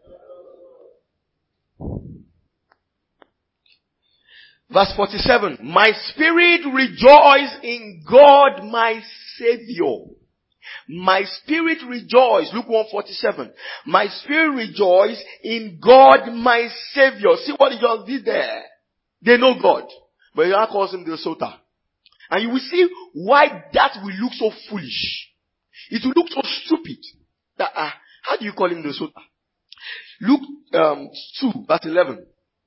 [SPEAKER 1] Verse 47. My spirit rejoice in God my Savior. My spirit rejoice. Luke 1:47. My spirit rejoice in God my Savior. See what he just did there. They know God. But he now calls him the Sota. And you will see why that will look so foolish. It will look so stupid. That, how do you call him the Sota? Luke 2 verse 11.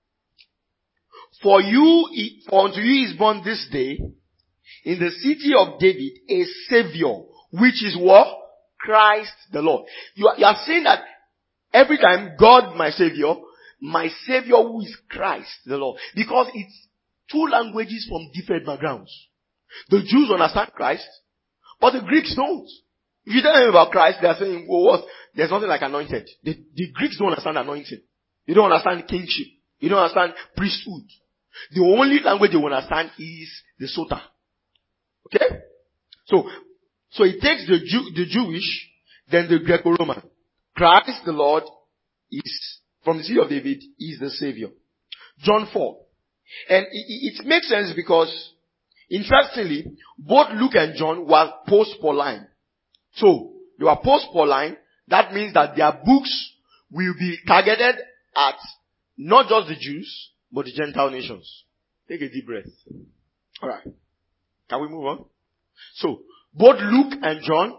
[SPEAKER 1] For unto you is born this day in the city of David a Savior, which is what? Christ the Lord. You are saying that every time God my Savior who is Christ the Lord. Because it's two languages from different backgrounds. The Jews understand Christ, but the Greeks don't. If you tell them about Christ, they are saying, well, what? There's nothing like anointed. The Greeks don't understand anointing. They don't understand kingship. They don't understand priesthood. The only language they will understand is the Sota. Okay? So it takes the Jewish, then the Greco-Roman. Christ the Lord is, from the city of David, is the Savior. John 4. And it makes sense because, interestingly, both Luke and John were post-Pauline. So, they were post-Pauline. That means that their books will be targeted at not just the Jews, but the Gentile nations. Take a deep breath. Alright. Can we move on? So, both Luke and John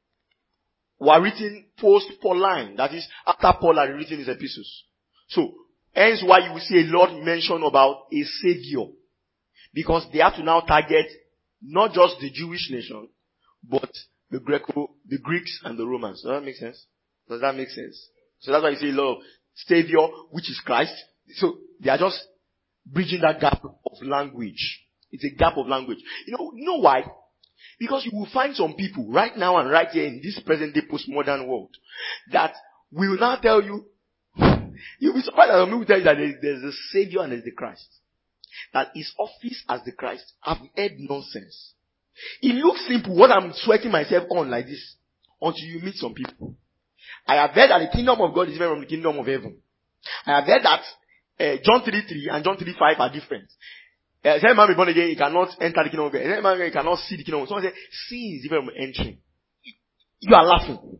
[SPEAKER 1] were written post-Pauline. That is, after Paul had written his epistles. So, hence why you will see a lot mentioned about a Savior. Because they have to now target not just the Jewish nation, but the Greeks and the Romans. Does that make sense? Does that make sense? So that's why you see a lot of Savior, which is Christ. So, they are just bridging that gap of language. It's a gap of language. You know why? Because you will find some people right now and right here in this present day postmodern world that will now tell you, you'll be surprised that some people tell you that there's a Savior and there's the Christ. That his office as the Christ. I've heard nonsense. It looks simple what I'm sweating myself on like this until you meet some people. I have heard that the kingdom of God is different from the kingdom of heaven. I have heard that John 3:3 and John 3:5 are different. If any man be born again, he cannot enter the kingdom of God. If any man he cannot see the kingdom of God. Someone say, seeing is different from entering. You are laughing.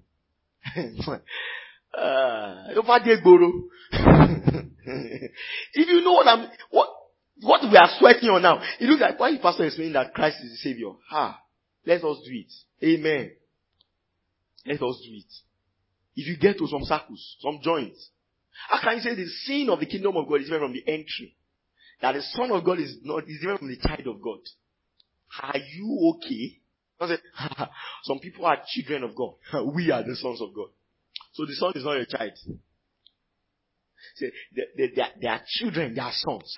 [SPEAKER 1] If you know what we are sweating on now, it looks like, why is pastor explaining that Christ is the Savior? Let us do it. Amen. Let us do it. If you get to some circles, some joints, how can you say the sin of the kingdom of God is different from the entry? that the Son of God is different from the child of God. Are you okay? I say, some people are children of God. We are the sons of God. So the son is not a child. Say, they are children, they are sons.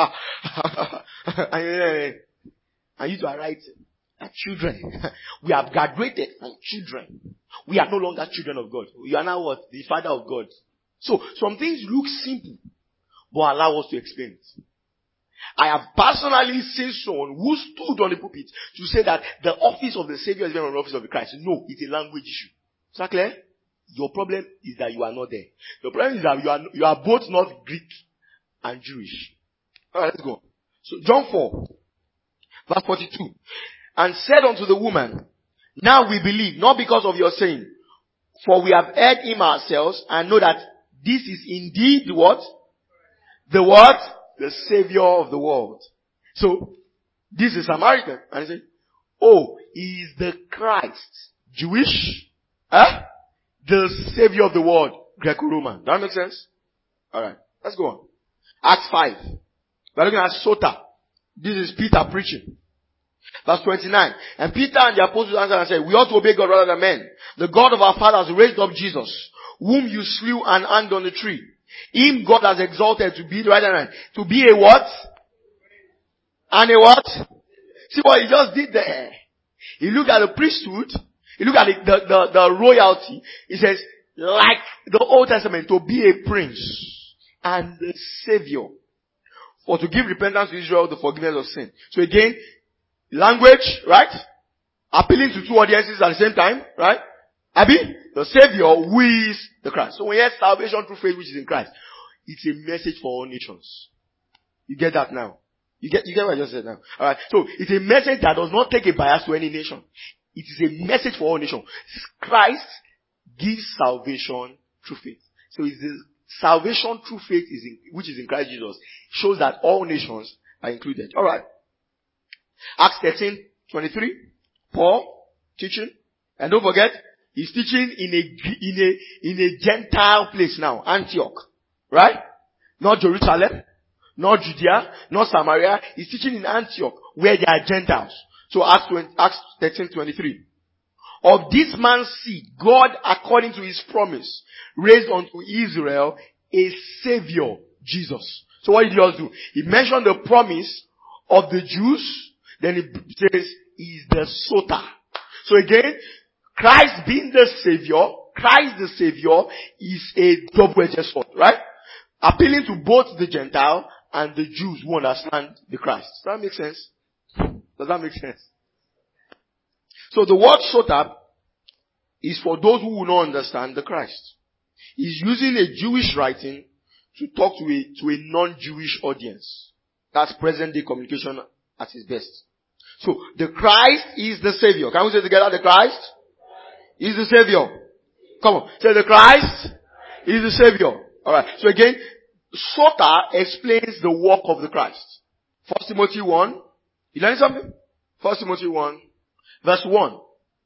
[SPEAKER 1] And you are right. Are children. We have graduated from children. We are no longer children of God. You are now what? The father of God. So some things look simple, but allow us to explain it. I have personally seen someone who stood on the pulpit to say that the office of the Savior is different from the office of the Christ. No, it's a language issue. Is that clear? Your problem is that you are not there. The problem is that you are both not Greek and Jewish. Alright, let's go. So John 4, verse 42. And said unto the woman, now we believe, not because of your saying, for we have heard him ourselves and know that this is indeed what? The what? The Savior of the world. So, this is Samaritan. And he said, oh, he is the Christ. Jewish? Huh? The Savior of the world. Greco-Roman. That makes sense? Alright. Let's go on. Acts 5. We're looking at Sota. This is Peter preaching. Verse 29. And Peter and the apostles answered and said, we ought to obey God rather than men. The God of our fathers raised up Jesus, whom you slew and hanged on the tree. Him God has exalted to be the right hand. To be a what? And a what? See what he just did there. He looked at the priesthood. He looked at the royalty. He says, like the Old Testament, to be a prince and the Savior. For to give repentance to Israel, the forgiveness of sin. So again, language, right? Appealing to two audiences at the same time, right? Abi, the Savior who is the Christ. So when you hear salvation through faith which is in Christ, it's a message for all nations. You get that now? You get what I just said now? Alright. So it's a message that does not take a bias to any nation. It is a message for all nations. Christ gives salvation through faith. So it's the salvation through faith which is in Christ Jesus shows that all nations are included. Alright. Acts 13:23. Paul teaching. And don't forget, he's teaching in a Gentile place now, Antioch. Right? Not Jerusalem, not Judea, not Samaria. He's teaching in Antioch, where there are Gentiles. So Acts 13:23. Of this man's seed, God, according to his promise, raised unto Israel a Savior, Jesus. So what did he just do? He mentioned the promise of the Jews, then he says, he's the Sota. So again, Christ being the Savior, Christ the Savior is a double-edged sword, right? Appealing to both the Gentile and the Jews who understand the Christ. Does that make sense? Does that make sense? So the word Sota is for those who will not understand the Christ. He's using a Jewish writing to talk to a non-Jewish audience. That's present day communication at its best. So the Christ is the Savior. Can we say together, the Christ is the Savior? Come on. Say the Christ is the Savior. Alright. So again, Sota explains the work of the Christ. 1 Timothy 1. You learning something? 1 Timothy 1. Verse 1.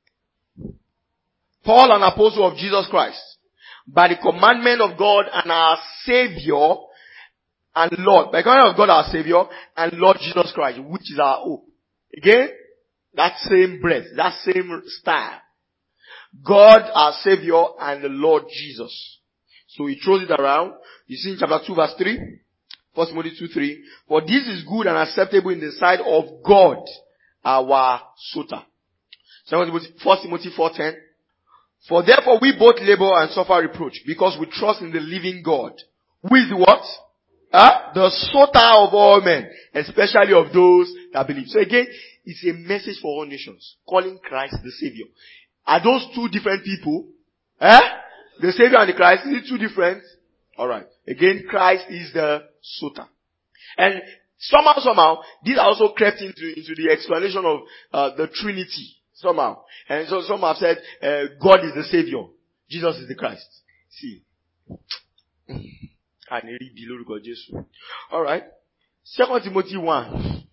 [SPEAKER 1] Paul, an apostle of Jesus Christ, by the commandment of God and our Savior and Lord. By the commandment of God our Savior and Lord Jesus Christ, which is our hope. Again, that same breath, that same style. God our Savior and the Lord Jesus. So he throws it around. You see in chapter 2 verse 3. 1 Timothy 2:3. For this is good and acceptable in the sight of God, our Sota. 1 Timothy 4:10. For therefore we both labor and suffer reproach, because we trust in the living God. Who is the what? The Sota of all men, especially of those that believe. So again, it's a message for all nations, calling Christ the Savior. Are those two different people? The Savior and the Christ, is it two different? Alright. Again, Christ is the Sota. And somehow, this also crept into the explanation of the Trinity. Somehow. And so some have said, God is the Savior. Jesus is the Christ. See. Alright. 2 Timothy 1.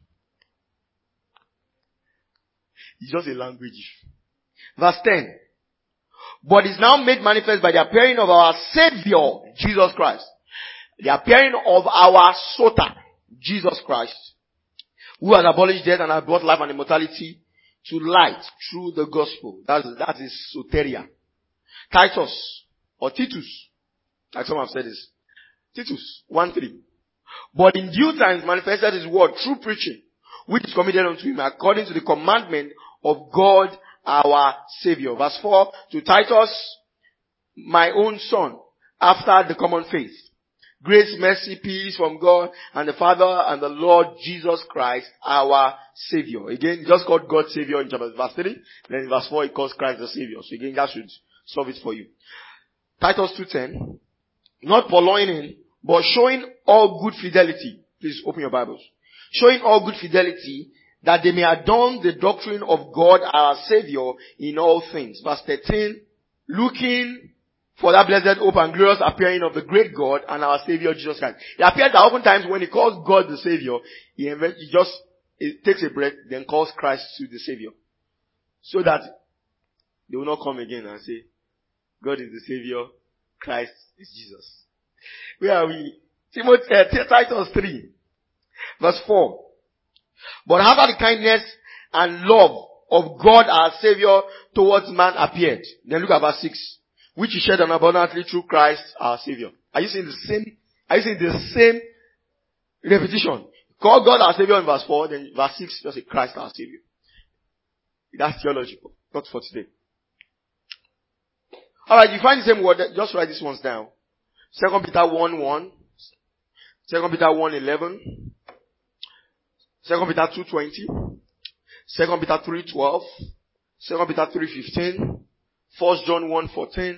[SPEAKER 1] It's just a language issue. Verse 10. But is now made manifest by the appearing of our Savior, Jesus Christ. The appearing of our Sota. Jesus Christ, who has abolished death and has brought life and immortality to light through the gospel. That is soteria. Titus, or Titus, like some have said this. Titus 1:3. But in due time manifested his word through preaching, which is committed unto him according to the commandment of God our Savior. Verse 4, to Titus, my own son, after the common faith. Grace, mercy, peace from God and the Father and the Lord Jesus Christ, our Savior. Again, just called God Savior in verse 3. Then in verse 4, it calls Christ the Savior. So again, that should solve it for you. Titus 2:10. Not purloining, but showing all good fidelity. Please open your Bibles. Showing all good fidelity, that they may adorn the doctrine of God our Savior in all things. Verse 13. Looking for that blessed hope and glorious appearing of the great God and our Savior Jesus Christ. It appears that oftentimes when he calls God the Savior, he takes a breath, then calls Christ to the Savior. So that they will not come again and say, God is the Savior, Christ is Jesus. Where are we? Titus 3, verse 4. But after the kindness and love of God our Savior towards man appeared. Then look at verse 6. Which he shed abundantly through Christ our Savior. Are you seeing the same repetition? Call God our Savior in verse 4, then verse 6 just say Christ our Savior. That's theological, not for today. Alright, you find the same word, just write these ones down. 2 Peter 1:1, 2 Peter 1:11, 2 Peter 2:20, 2 Peter 3:12, 2 Peter 3:15, 1 John 1:14,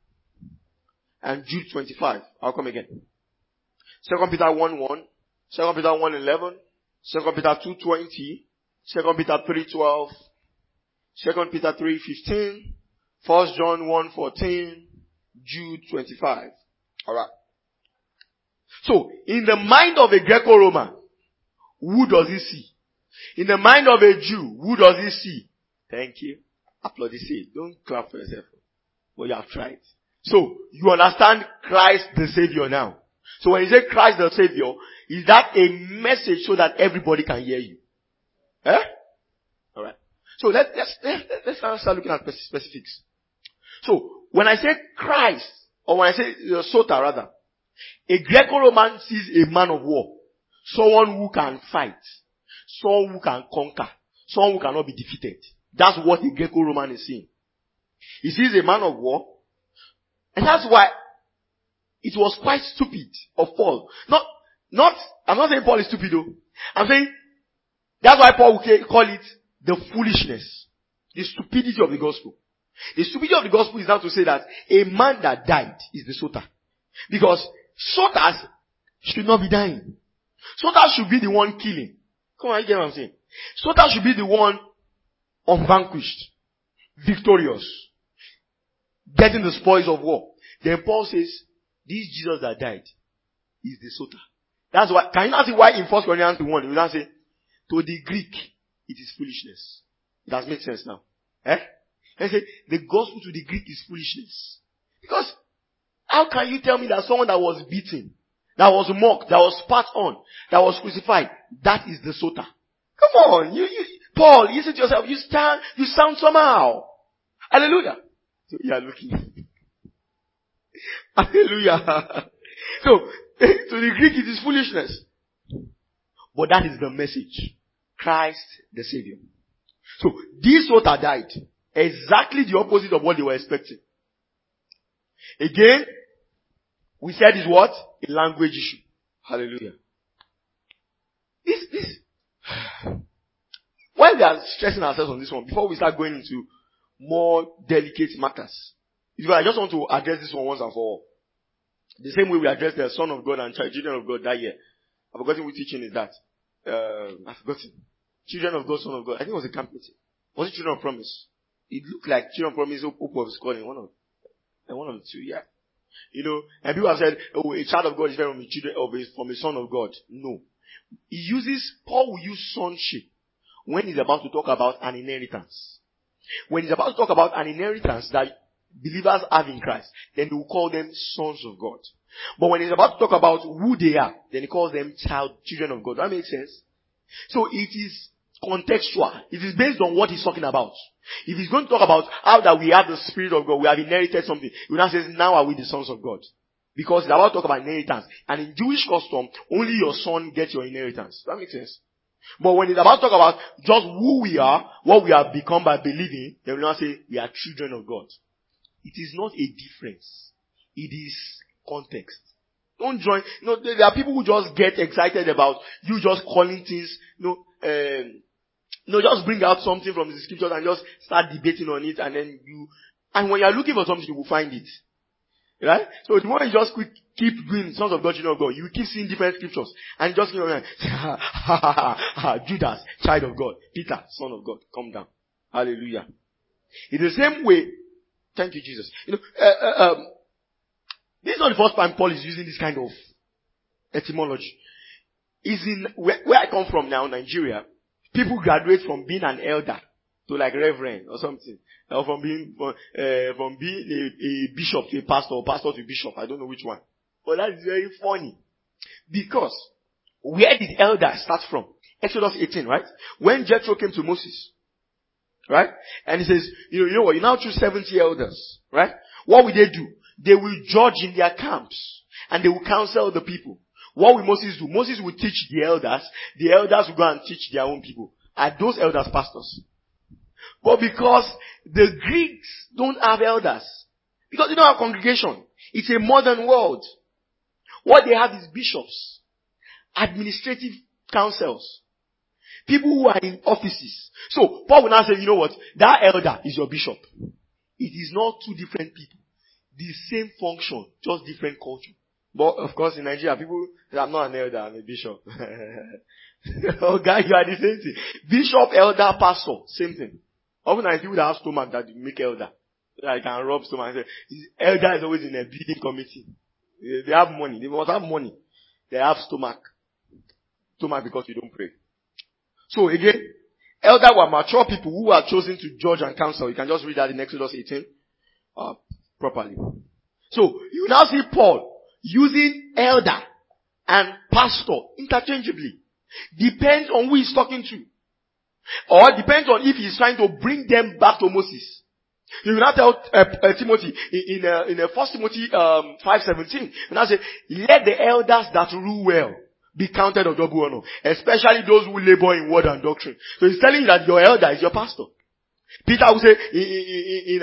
[SPEAKER 1] and Jude 25. I'll come again. 2 Peter 1:1, 2 Peter 1:11, 2 Peter 2:20, 2 Peter 3:12, 2 Peter 3:15, 1 John 1:14, Jude 25. Alright. So, in the mind of a Greco-Roman, who does he see? In the mind of a Jew, who does he see? Thank you. Applaud it. Don't clap for yourself. But you have tried. So, you understand Christ the Savior now. So when you say Christ the Savior, is that a message so that everybody can hear you? Eh? Alright. So let's now start looking at specifics. So, when I say Christ, or when I say Sota rather, a Greco-Roman sees a man of war. Someone who can fight. Someone who can conquer. Someone who cannot be defeated. That's what a Greco-Roman is seeing. He sees a man of war. And that's why it was quite stupid of Paul. I'm not saying Paul is stupid though. I'm saying that's why Paul would call it the foolishness. The stupidity of the gospel. The stupidity of the gospel is now to say that a man that died is the Sota. Because Sotas should not be dying. Sotas should be the one killing. Come on, you get what I'm saying? Sotas should be the one unvanquished, victorious, getting the spoils of war. Then Paul says, this Jesus that died is the Sota. That's why, can you not see why in 1 Corinthians 1, we now say, to the Greek, it is foolishness. It has made sense now. And say, the gospel to the Greek is foolishness. Because, how can you tell me that someone that was beaten, that was mocked, that was spat on, that was crucified, that is the Sota? Come on, Paul, you say to yourself, you sound somehow. Hallelujah. So you are looking. Hallelujah. So, to the Greek it is foolishness. But that is the message. Christ the Savior. So, this Sota died. Exactly the opposite of what they were expecting. Again, we said is what? A language issue. Hallelujah. This. While we are stressing ourselves on this one, before we start going into more delicate matters, I just want to address this one once and for all. The same way we addressed the Son of God and Children of God that year. I've forgotten which teaching is that. I've forgotten. Children of God, Son of God. I think it was a camp meeting. Was it Children of Promise? It looked like Children of Promise, Hope was calling one of the two, yeah. You know, and people have said, oh, a child of God is different from a son of God. No. Paul will use sonship when he's about to talk about an inheritance. When he's about to talk about an inheritance that believers have in Christ, then he will call them sons of God. But when he's about to talk about who they are, then he calls them children of God. That makes sense? So it is contextual. It is based on what he's talking about. If he's going to talk about how that we have the Spirit of God, we have inherited something, he now says, now are we the sons of God? Because he's about to talk about inheritance. And in Jewish custom, only your son gets your inheritance. That makes sense? But when it's about to talk about just who we are, what we have become by believing, then we now say we are children of God. It is not a difference. It is context. Don't join. No, there are people who just get excited about you just calling things, just bring out something from the scriptures and just start debating on it, and when you are looking for something, you will find it. Right? So the more you just keep doing sons of God, children of God, you keep seeing different scriptures, and just Judas, child of God, Peter, son of God, come down. Hallelujah. In the same way, thank you, Jesus. This is not the first time Paul is using this kind of etymology. Is in where I come from now, Nigeria, people graduate from being an elder to like reverend or something, or from being a bishop to a pastor, or pastor to bishop. I don't know which one, but that is very funny because where did elder start from? Exodus 18, right? When Jethro came to Moses, right, and he says, you know what? You now choose 70 elders, right? What will they do? They will judge in their camps, and they will counsel the people. What will Moses do? Moses will teach the elders will go and teach their own people. Are those elders pastors? But because the Greeks don't have elders, because they don't have congregation, it's a modern world. What they have is bishops, administrative councils, people who are in offices. So Paul will now say, you know what? That elder is your bishop. It is not two different people. The same function, just different culture. But of course in Nigeria, people say, I'm not an elder, I'm a bishop. Oh guy, you are the same thing. Bishop, elder, pastor, same thing. Often I see people that have stomach that make elder. I can rub stomach and say, elder is always in a building committee. They have money. They must have money. They have stomach. Stomach because you don't pray. So again, elder were mature people who are chosen to judge and counsel. You can just read that in Exodus 18. Properly. So, you now see Paul using elder and pastor interchangeably. Depends on who he's talking to. Or depends on if he's trying to bring them back to Moses. You will now tell Timothy, in 1 Timothy 5:17, you now say, let the elders that rule well be counted of double honor, especially those who labor in word and doctrine. So he's telling you that your elder is your pastor. Peter will say in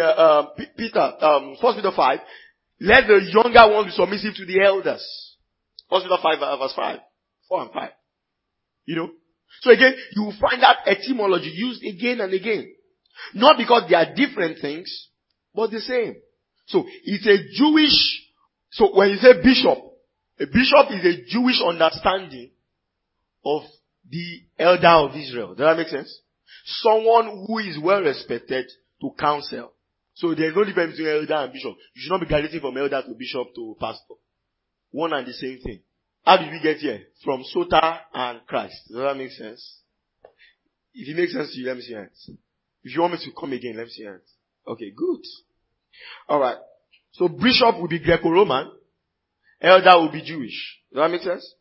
[SPEAKER 1] 1 Peter 5, let the younger ones be submissive to the elders. 1 Peter 5 verse 5, 4 and 5. You know? So again, you will find that etymology used again and again. Not because they are different things, but the same. So it's a Jewish, so when you say bishop, a bishop is a Jewish understanding of the elder of Israel. Does that make sense? Someone who is well respected to counsel. So there's no difference between elder and bishop. You should not be graduating from elder to bishop to pastor. One and the same thing. How did we get here? From Sota and Christ. Does that make sense? If it makes sense to you, let me see your hands. If you want me to come again, let me see your hands. Okay, good. Alright. So bishop will be Greco-Roman. Elder will be Jewish. Does that make sense?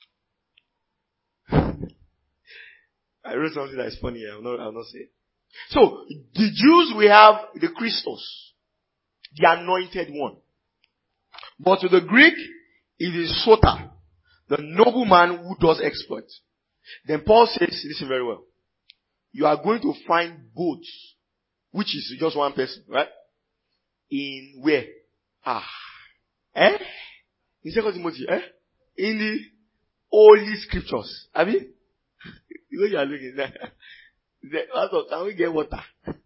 [SPEAKER 1] I wrote something that is funny here. I'll not say it. So, the Jews, we have the Christos, the anointed one. But to the Greek, it is Sota, the nobleman who does exploits. Then Paul says, listen very well, you are going to find both, which is just one person, right? In where? In 2 Timothy, in the Holy Scriptures. I mean, the way you are looking there. Can we get water?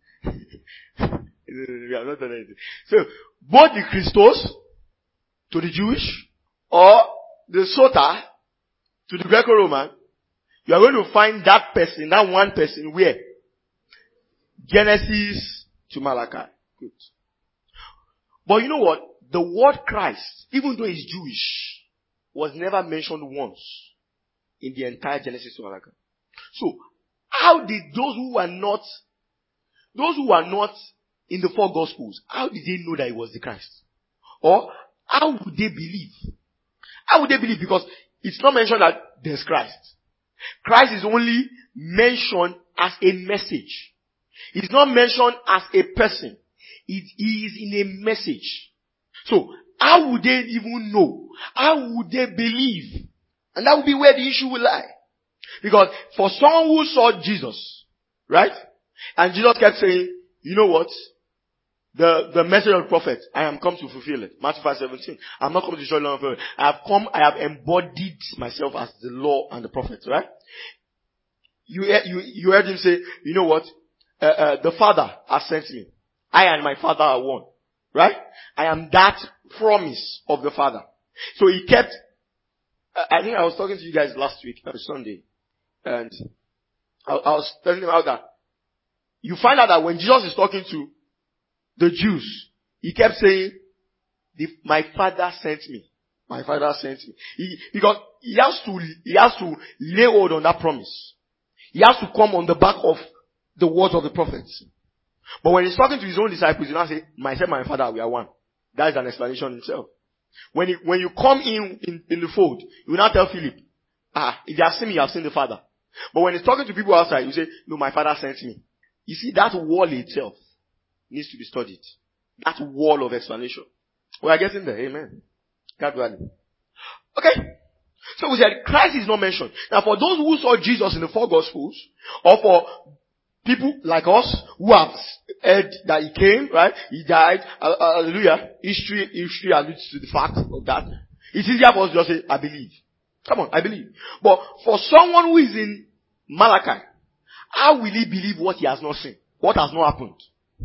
[SPEAKER 1] We have not done anything. So, both the Christos to the Jewish or the Sota to the Greco-Roman, you are going to find that person, that one person where? Genesis to Malachi. Good. But you know what? The word Christ, even though it's Jewish, was never mentioned once in the entire Genesis to Malachi. So, how did those who were not in the four Gospels, how did they know that it was the Christ? Or, how would they believe How would they believe? Because it's not mentioned that there's Christ. Christ is only mentioned as a message. It's not mentioned as a person. It is in a message. So, how would they even know? How would they believe? And that would be where the issue will lie. Because for someone who saw Jesus, right? And Jesus kept saying, you know what? The message of the prophet, I am come to fulfill it. Matthew 5:17. I'm not come to destroy the law and prophet. I have embodied myself as the law and the prophet, right? You heard him say, you know what? The Father has sent me. I and my Father are one. Right? I am that promise of the Father. So he kept, I think I was talking to you guys last week, Sunday, and I was telling them how that you find out that when Jesus is talking to the Jews, he kept saying, my Father sent me. My Father sent me. Because he has to lay hold on that promise. He has to come on the back of the words of the prophets. But when he's talking to his own disciples, he now say, myself and my Father, we are one. That is an explanation in itself. When you come in the fold, you will not tell Philip, if you have seen me, you have seen the Father. But when he's talking to people outside, you say, no, my Father sent me. You see, that wall itself needs to be studied. That wall of explanation. We are getting there. Amen. Gradually. Okay. So we said Christ is not mentioned. Now for those who saw Jesus in the four Gospels, or for people like us who have heard that he came, right? He died. Hallelujah. History alludes to the fact of that. It's easier for us to just say, I believe. Come on, I believe. But for someone who is in Malachi, how will he believe what he has not seen? What has not happened?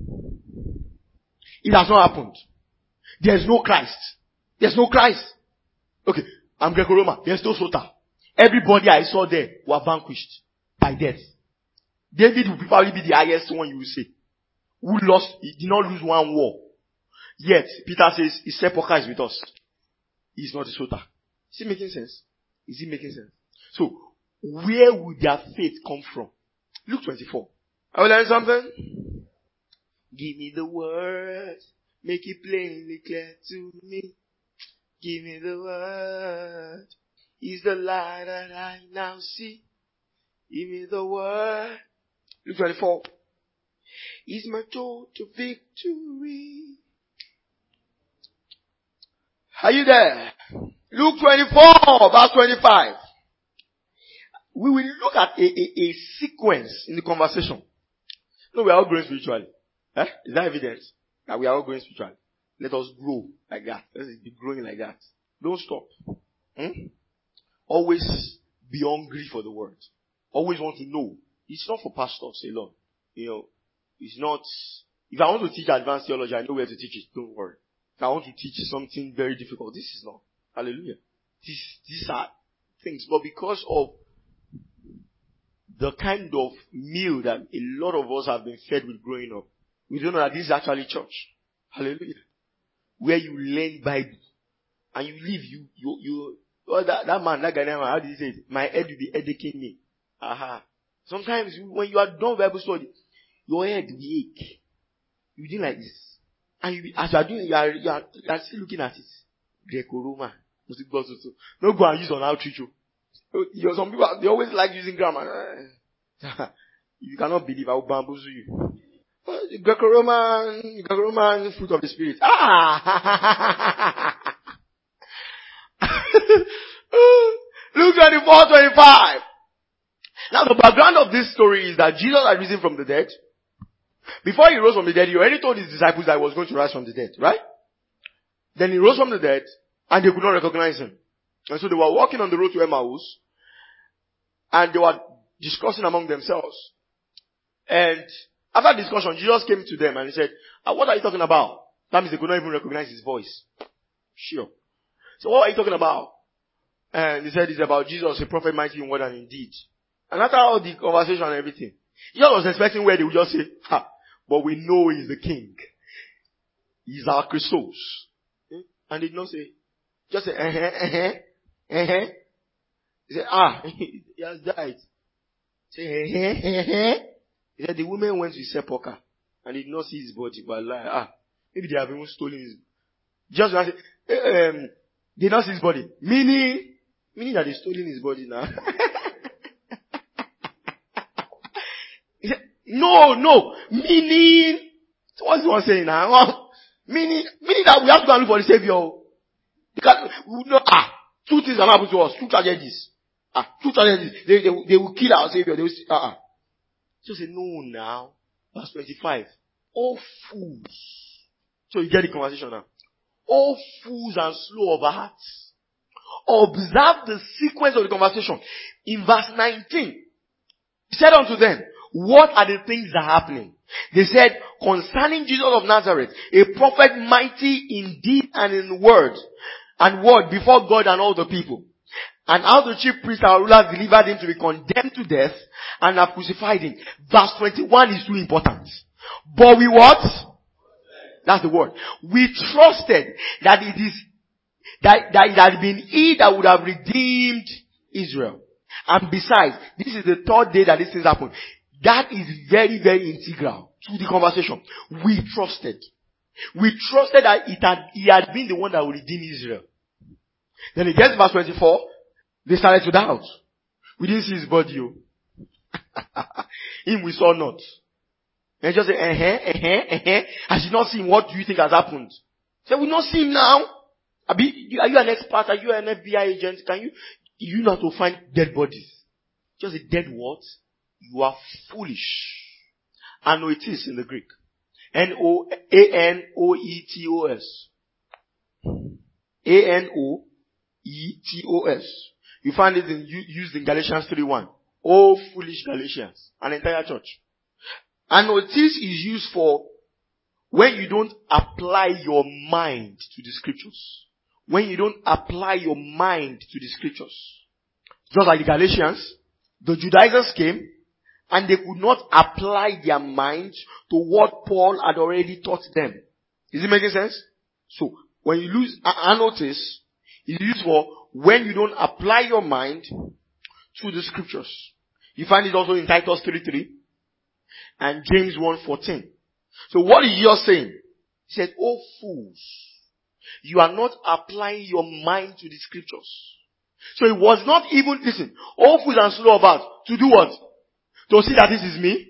[SPEAKER 1] It has not happened. There's no Christ. There's no Christ. Okay, I'm Greco-Roman. There's no Sota. Everybody I saw there were vanquished by death. David will probably be the highest one you will say. He did not lose one war. Yet, Peter says, his sepulchre is with us. He's not a Sota. Is it making sense? Is it making sense? So, where would their faith come from? Luke 24. I will learn something. Give me the words. Make it plainly clear to me. Give me the word. Is the light that I now see. Give me the word. Luke 24. Is my door to victory. Are you there? Luke 24, verse 25. We will look at a sequence in the conversation. No, we are all growing spiritually. Is that evident? That we are all growing spiritually. Let us grow like that. Let us be growing like that. Don't stop. Always be hungry for the word. Always want to know. It's not for pastors alone. It's not. If I want to teach advanced theology, I know where to teach it. Don't worry. If I want to teach something very difficult, this is not. Hallelujah. These are things. But because of the kind of meal that a lot of us have been fed with growing up, we don't know that this is actually church. Hallelujah. Where you learn Bible. And you live, that man, that guy, how did he say it? My head will be headaking me. Sometimes when you are done Bible study, your head will ache. You do like this. And as you are doing, you are still looking at it. Greco-Roman. No go and use on outreach. Some people, they always like using grammar. You cannot believe I will bamboozle you. Greco-Roman fruit of the Spirit. Luke 24:25. Now the background of this story is that Jesus had risen from the dead. Before he rose from the dead, he already told his disciples that he was going to rise from the dead, right? Then he rose from the dead, and they could not recognize him. And so they were walking on the road to Emmaus, and they were discussing among themselves. And after discussion, Jesus came to them and he said, what are you talking about? That means they could not even recognize his voice. Sure. So what are you talking about? And he said it's about Jesus, a prophet mighty in word and in deed. And after all the conversation and everything, Jesus was expecting where they would just say, but we know he's the king. He's our Christos. And they did not say, just say, He said, he has died. Say, He said the women went to his sepulchre and did not see his body, but maybe they have even stolen his. Just said, They not see his body. Meaning that they stolen his body now. He said, no. Meaning, so what's the one saying now? Meaning that we have to go and look for the Savior. Because we know, two things are happening to us. Two tragedies. Two tragedies. They will kill our Savior. They will So say, no now. Verse 25. Oh fools. So you get the conversation now. Oh fools and slow of heart. Observe the sequence of the conversation. In verse 19, he said unto them, what are the things that are happening? They said, concerning Jesus of Nazareth, a prophet mighty in deed and in word, before God and all the people. And how the chief priests and rulers delivered him to be condemned to death and have crucified him. Verse 21 is too important. But we what? That's the word. We trusted that it had been he that would have redeemed Israel. And besides, this is the third day that these things happened. That is very, very integral to the conversation. We trusted that he had been the one that would redeem Israel. Then it gets to verse 24. They started to doubt. We didn't see his body. Him we saw not. And just say, Has you not seen? What do you think has happened? Say, we not see him now. Are you an expert? Are you an FBI agent? You know how to find dead bodies? Just a dead what? You are foolish. Anoetos in the Greek. Anoetos. Anoetos. You find it used in Galatians 3:1. Oh, foolish Galatians. An entire church. Anoetos is used for when you don't apply your mind to the scriptures. When you don't apply your mind to the scriptures. Just like the Galatians, the Judaizers came and they could not apply their mind to what Paul had already taught them. Is it making sense? So, when you use anoetos, it's used for when you don't apply your mind to the scriptures. You find it also in Titus 3:3 and James 1:14. So what is Jesus saying? He said, oh fools, you are not applying your mind to the scriptures. So it was not even, listen, oh fools and slow of heart, to do what? To see that this is me?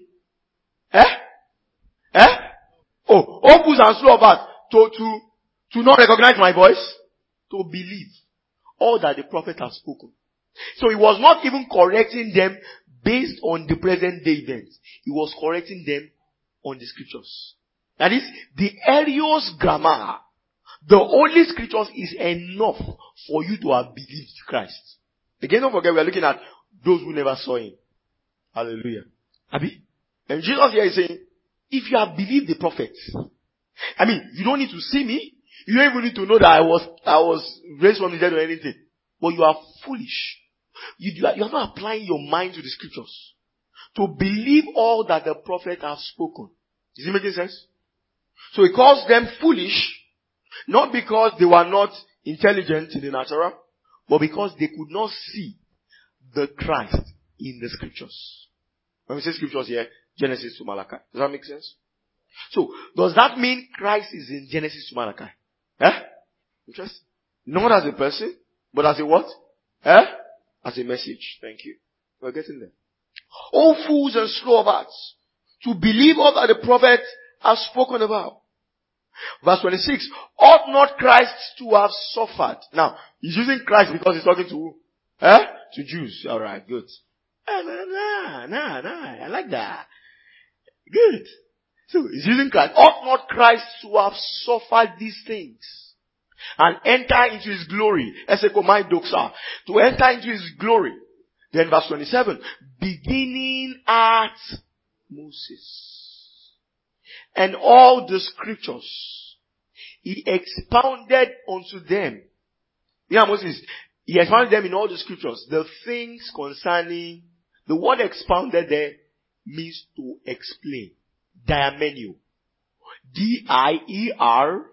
[SPEAKER 1] Oh fools and slow of heart, to not recognize my voice? To believe all that the prophet has spoken. So he was not even correcting them based on the present day events. He was correcting them on the scriptures. That is, the Arios grammar, the only scriptures is enough for you to have believed Christ. Again, don't forget we are looking at those who never saw him. Hallelujah. Abi? And Jesus here is saying, if you have believed the prophets, you don't need to see me. You don't even need to know that I was raised from the dead or anything. But you are foolish. You are not applying your mind to the scriptures to believe all that the prophet has spoken. Is it making sense? So he calls them foolish, not because they were not intelligent in the natural, but because they could not see the Christ in the scriptures. When we say scriptures here, Genesis to Malachi. Does that make sense? So, does that mean Christ is in Genesis to Malachi? Interesting. Not as a person, but as a what? As a message. Thank you. We're getting there. O fools and slow of hearts, to believe all that the prophet has spoken about. Verse 26, ought not Christ to have suffered? Now, he's using Christ because he's talking to who? To Jews. Alright, good. I like that. Good. So, he's using Christ. Ought not Christ to have suffered these things and enter into his glory? To enter into his glory. Then verse 27, beginning at Moses and all the scriptures, he expounded unto them. Moses, he expounded them in all the scriptures, the things concerning, the word expounded there means to explain. Diamenio. D-I-E-R-M-E-N-E-U-O.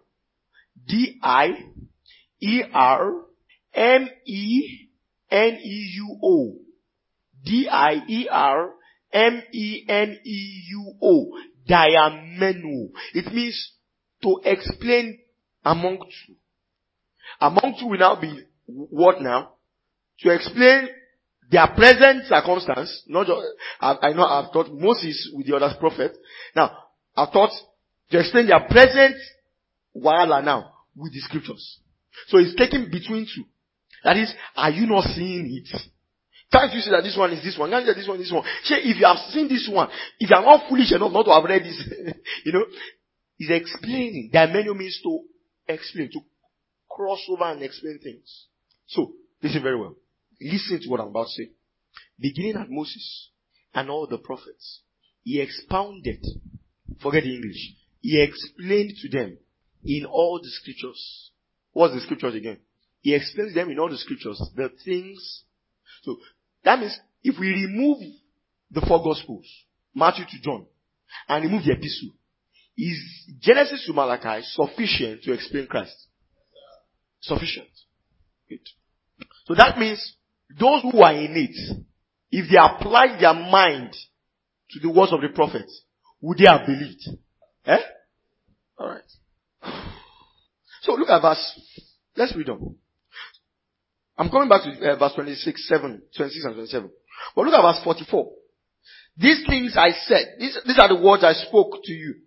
[SPEAKER 1] D-I-E-R-M-E-N-E-U-O. Diamenu. It means to explain among two. Among two will now be what now? To explain their present circumstance, not just, I know I've taught Moses with the other prophet. Now, I've taught to explain their present wahala now with the scriptures. So it's taken between two. That is, are you not seeing it? Can't you see that this one is this one? Can't you see that this one? If you have seen this one, if you are not foolish enough not to have read this, he's explaining. There are many means to explain, to cross over and explain things. So, listen very well. Listen to what I'm about to say. Beginning at Moses and all the prophets, he expounded, forget the English, he explained to them in all the scriptures. What's the scriptures again? He explains them in all the scriptures, the things. So, that means if we remove the four gospels, Matthew to John, and remove the epistle, is Genesis to Malachi sufficient to explain Christ? Sufficient. Good. So that means those who are in it, if they apply their mind to the words of the prophets, would they have believed? Alright. So look at verse, let's read on. I'm coming back to verse 26 and 27. But look at verse 44. These things I said, these are the words I spoke to you.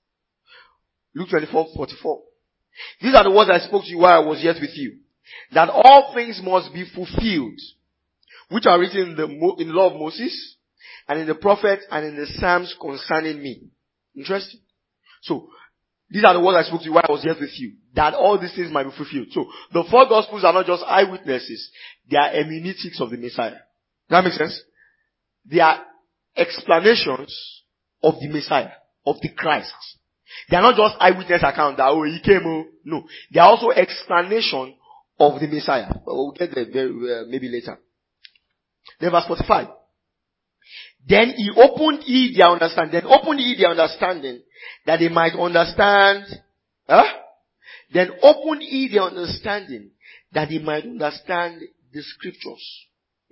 [SPEAKER 1] Luke 24:44. These are the words I spoke to you while I was yet with you. That all things must be fulfilled, which are written in the law of Moses, and in the prophets, and in the Psalms concerning me. Interesting. So, these are the words I spoke to you while I was yet with you. That all these things might be fulfilled. So, the four gospels are not just eyewitnesses. They are hermeneutics of the Messiah. That makes sense? They are explanations of the Messiah, of the Christ. They are not just eyewitness account that, he came, no. They are also explanation of the Messiah. We'll get there maybe later. Then verse 45. Then opened ye their understanding that they might understand. Then opened ye their understanding that they might understand the scriptures.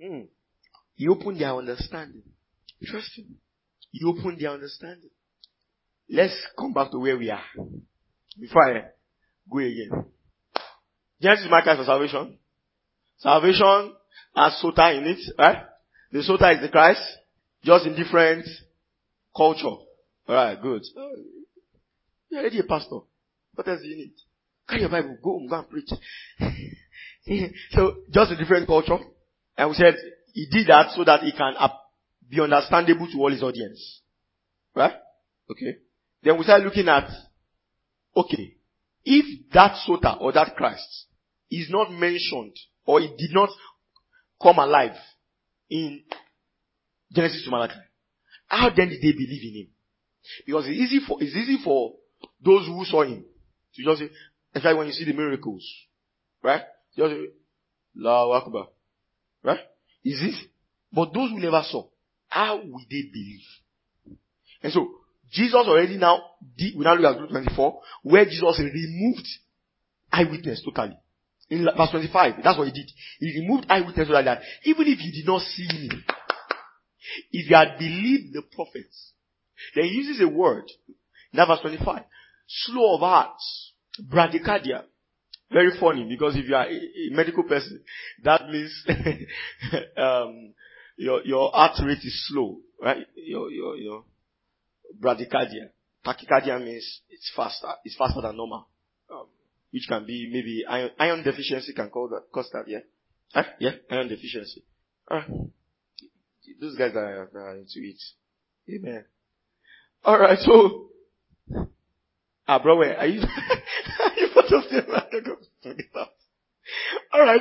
[SPEAKER 1] He opened their understanding. Interesting. He opened their understanding. Let's come back to where we are before I go again. Genesis markers for salvation. Salvation has sota in it, right? The sota is the Christ, just in different culture. Alright, good. You're already a pastor. What else do you need? Carry your Bible, go and preach. So, just a different culture. And we said, he did that so that he can be understandable to all his audience. Right? Okay. Then we started looking at, okay, if that sota or that Christ is not mentioned, or it did not come alive in Genesis to Malachi, how then did they believe in him? Because it's easy for those who saw him to just say, especially when you see the miracles, right? Just say, Allahu Akbar, right? Is it? But those who never saw, how will they believe? And so, Jesus already now, we now look at Luke 24, where Jesus removed eyewitness totally. In verse 25, that's what he did. He removed eyewitness totally, that even if you did not see me, if you had believed the prophets, then he uses a word, in verse 25, slow of heart, bradycardia. Very funny, because if you are a medical person, that means your heart rate is slow, right? Your bradycardia. Tachycardia means it's faster than normal. Which can be maybe iron deficiency can cause that, yeah? Yeah, iron deficiency. Those guys are into it. Amen. Alright, so, bro, where are you? Are you part of the Alright,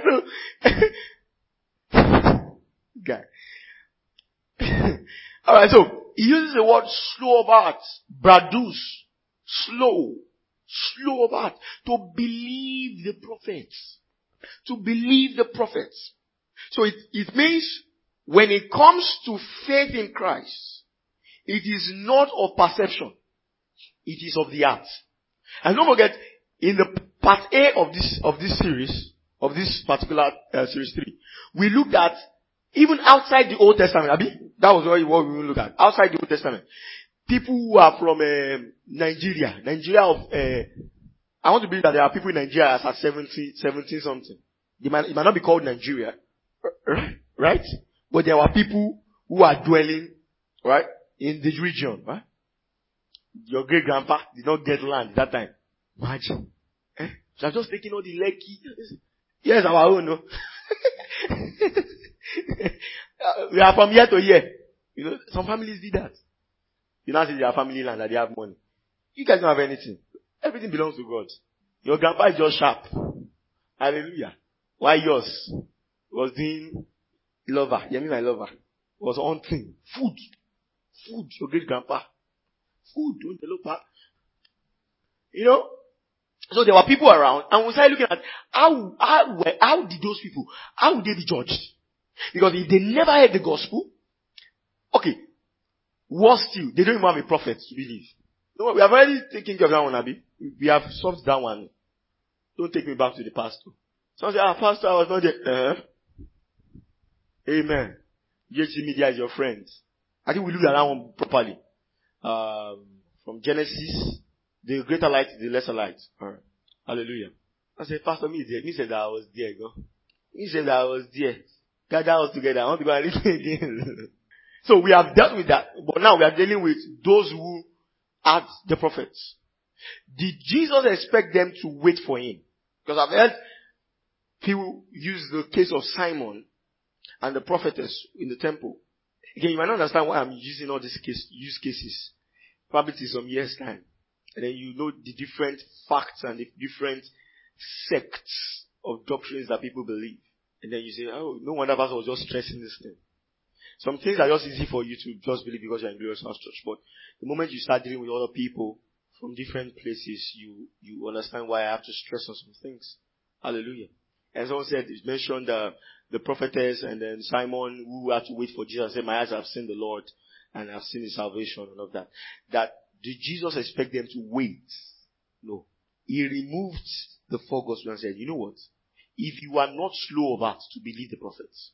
[SPEAKER 1] so, guy. Alright, so, he uses the word slow of heart, bradus, slow of heart, to believe the prophets. To believe the prophets. So it means when it comes to faith in Christ, it is not of perception. It is of the heart. And don't forget, in the part A of this series, of this particular series 3, we looked at even outside the Old Testament. That was what we will look at. Outside the Old Testament. People who are from Nigeria of I want to believe that there are people in Nigeria as at 17 something. It might not be called Nigeria. Right? But there are people who are dwelling, right, in this region, right? Your great grandpa did not get land that time. Imagine. So I'm just taking all the Lekki. Yes, our own, no? We are from year to year. You know, some families did that. You know, say they are family land, that they have money. You guys don't have anything. Everything belongs to God. Your grandpa is just sharp. Hallelujah. Why yours was doing lover? You mean my lover? Was hunting. Food. Your great grandpa. Food. Don't you look back? You know? So there were people around, and we started looking at how did those people, how would they be judged? Because if they never heard the gospel, okay, worse still, they don't even have a prophet to believe. No, we have already taken care of that one, Abi. We have solved that one. Don't take me back to the pastor. Someone say, pastor, I was not there. Amen. GHC Media is your friend. I think we looked at that one properly. From Genesis, the greater light is the lesser light. Alright. Hallelujah. I said, Pastor, me said that I was there, go. He said that I was there. Gather us together. I want to go and listen again. So we have dealt with that. But now we are dealing with those who are the prophets. Did Jesus expect them to wait for him? Because I've heard people use the case of Simon and the prophetess in the temple. Again, you might not understand why I'm using all these use cases. Probably in some years' time. And then you know the different facts and the different sects of doctrines that people believe. And then you say, oh, no wonder Pastor was just stressing this thing. Some things are just easy for you to just believe because you're in Glorious House Church. But the moment you start dealing with other people from different places, you understand why I have to stress on some things. Hallelujah. And someone said, it mentioned the prophetess and then Simon who had to wait for Jesus and said, my eyes have seen the Lord and I've seen his salvation and all of that. That did Jesus expect them to wait? No. He removed the four gospels and said, you know what? If you are not slow of heart to believe the prophets.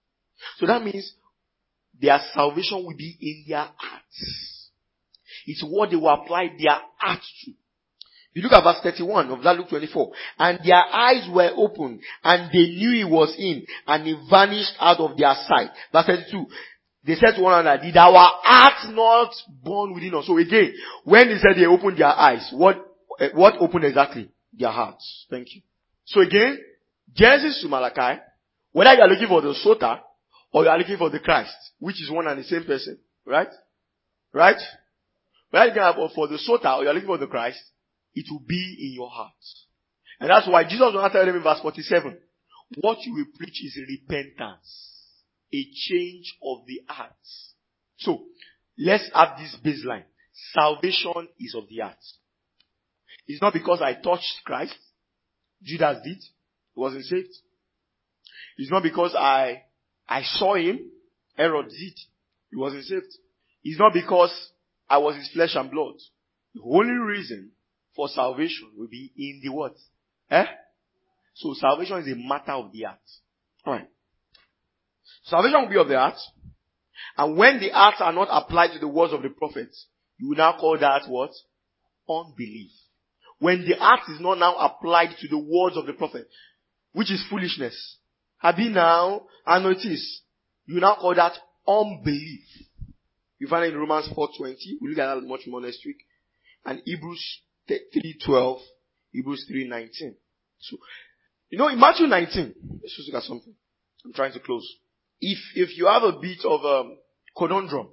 [SPEAKER 1] So that means their salvation will be in their hearts. It's what they will apply their heart to. You look at verse 31 of that Luke 24. And their eyes were opened and they knew he was in and he vanished out of their sight. Verse 32. They said to one another, did our hearts not burn within us? So again, when they said they opened their eyes, what opened exactly? Their hearts. Thank you. So again, Genesis to Malachi, whether you are looking for the Sota or you are looking for the Christ, which is one and the same person, right? Right? Whether you are looking for the Sota or you are looking for the Christ, it will be in your heart. And that's why Jesus will tell them in verse 47, what you will preach is repentance. A change of the heart. So, let's have this baseline. Salvation is of the heart. It's not because I touched Christ. Judas did. He wasn't saved. It's not because I saw him. Herod did. He wasn't saved. It's not because I was his flesh and blood. The only reason for salvation will be in the what? So salvation is a matter of the heart. Alright. Salvation will be of the heart. And when the hearts are not applied to the words of the prophets, you will now call that what? Unbelief. When the heart is not now applied to the words of the prophet, which is foolishness. Abi now, and notice, you now call that unbelief. You find it in Romans 4:20. We'll look at that much more next week. And Hebrews 3:12, Hebrews 3:19. So, you know, in Matthew 19, let's just look at something. I'm trying to close. If you have a bit of conundrum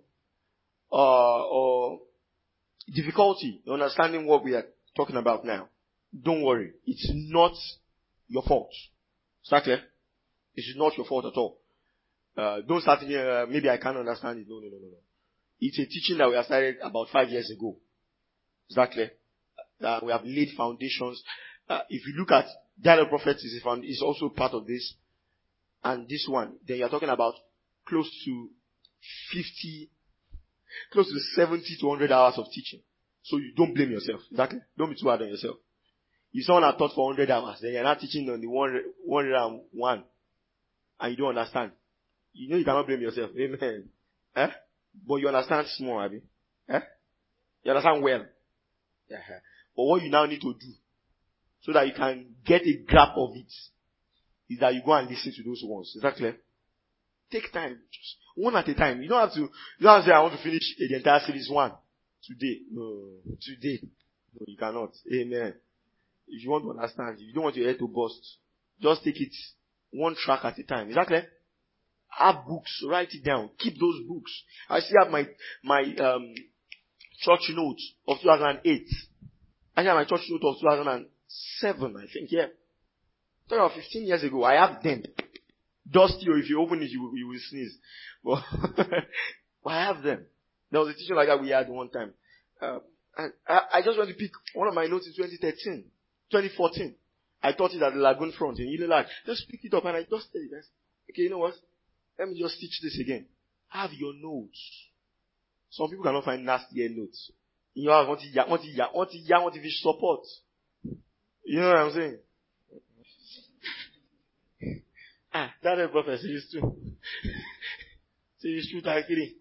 [SPEAKER 1] or difficulty in understanding what we are talking about now, don't worry. It's not your fault. Is that clear? It's not your fault at all. Don't start thinking, maybe I can't understand it. No. It's a teaching that we have started about 5 years ago. Is that clear? We have laid foundations. If you look at Daniel Prophets, is also part of this. And this one, then you're talking about close to 70 to 100 hours of teaching. So you don't blame yourself. Exactly. Don't be too hard on yourself. If someone has taught for 100 hours, then you're not teaching on the 101, and you don't understand. You know you cannot blame yourself. Amen. But you understand small, Abi. You understand well. But what you now need to do so that you can get a grasp of it, is that you go and listen to those ones. Is that clear? Take time. Just one at a time. You don't have to say, I want to finish the entire series one today. No. Today. No, you cannot. Amen. If you want to understand, if you don't want your head to burst, just take it one track at a time. Is that clear? Have books. Write it down. Keep those books. I still have my church notes of 2008. I have my church note of 2007, I think, yeah. 15 years ago, I have them. Dusty, or if you open it, you will sneeze. But I have them. There was a teacher like that we had one time. And I just want to pick one of my notes in 2014. I taught it at the Lagoon Front in Unilag. Just pick it up and I just tell it. Okay, you know what? Let me just teach this again. Have your notes. Some people cannot find nasty notes. You know, want to fish support. You know what I'm saying? That is prophet series 2. Series 2, I'm kidding.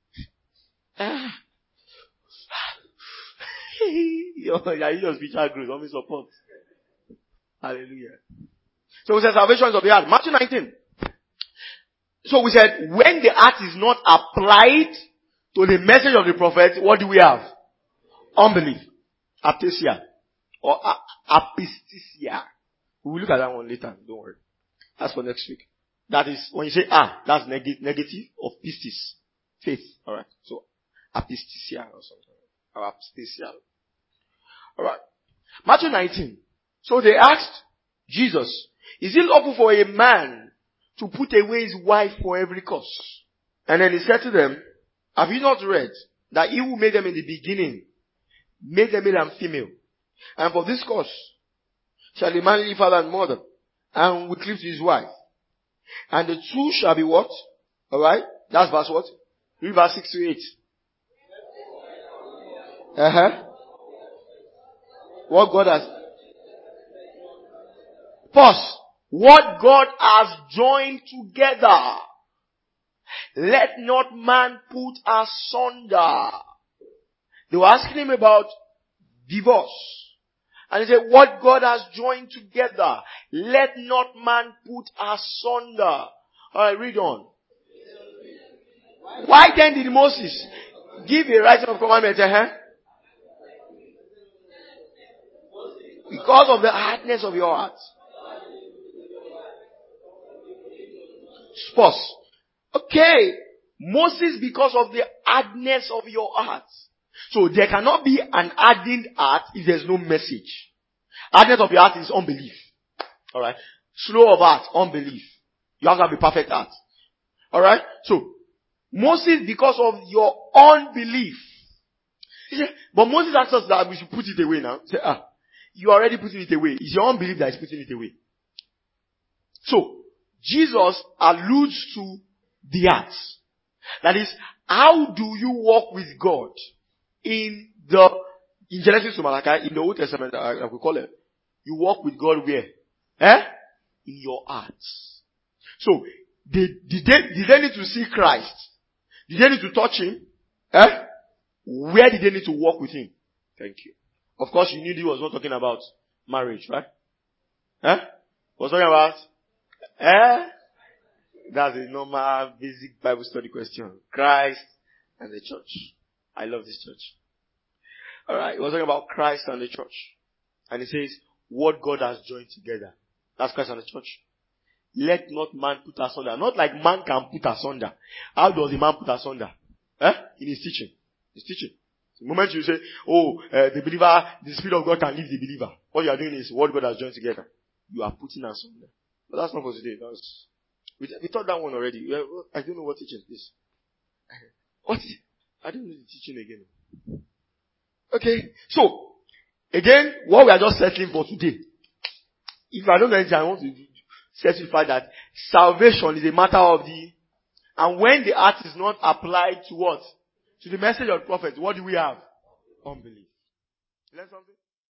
[SPEAKER 1] You just spiritual growth, only support. Hallelujah. So we said salvation is of the heart. Matthew 19. So we said, when the heart is not applied to the message of the prophet, what do we have? Unbelief. Aptasia. Or apistesia. We will look at that one later. Don't worry. That's for next week. That is, when you say that's negative of pistis. Faith. Alright. So, apistesia or something. Or apistesia. Alright. Matthew 19. So they asked Jesus, is it lawful for a man to put away his wife for every cause? And then he said to them, have you not read that he who made them in the beginning made them male and female? And for this cause shall a man leave father and mother and will cleave to his wife. And the two shall be what? Alright? That's verse what? Read verse 6 to 8. What God has... Pause. What God has joined together, let not man put asunder. They were asking him about divorce. And he said, what God has joined together, let not man put asunder. Alright, read on. Why then did Moses give a writing of commandment? Because of the hardness of your heart. Spouse. Okay. Moses, because of the hardness of your heart. So there cannot be an hardened heart if there's no message. Hardness of your heart is unbelief. Alright. Slow of heart, unbelief. You have to have a perfect heart. Alright. So, Moses, because of your unbelief. But Moses asked us that we should put it away now. Say, you are already putting it away. It's your unbelief that is putting it away. So, Jesus alludes to the heart. That is, how do you walk with God in Genesis to Malachi, in the Old Testament, like we call it? You walk with God where? In your heart. So, did they need to see Christ? Did they need to touch Him? Where did they need to walk with Him? Thank you. Of course, you knew He was not talking about marriage, right? He was talking about that's a normal, basic Bible study question. Christ and the church. I love this church. Alright, we're talking about Christ and the church. And it says, what God has joined together. That's Christ and the church. Let not man put asunder. Not like man can put asunder. How does a man put asunder? In his teaching. His teaching. The moment you say, the believer, the Spirit of God can leave the believer. What you are doing is what God has joined together. You are putting asunder. But that's not for today. We taught that one already. I don't know what teaching is. What? I don't know the teaching again. Okay. So, again, what we are just settling for today. If I don't know anything, I want to certify that salvation is a matter of and when the heart is not applied to what? To the message of the prophet, what do we have? Unbelief. Learn something?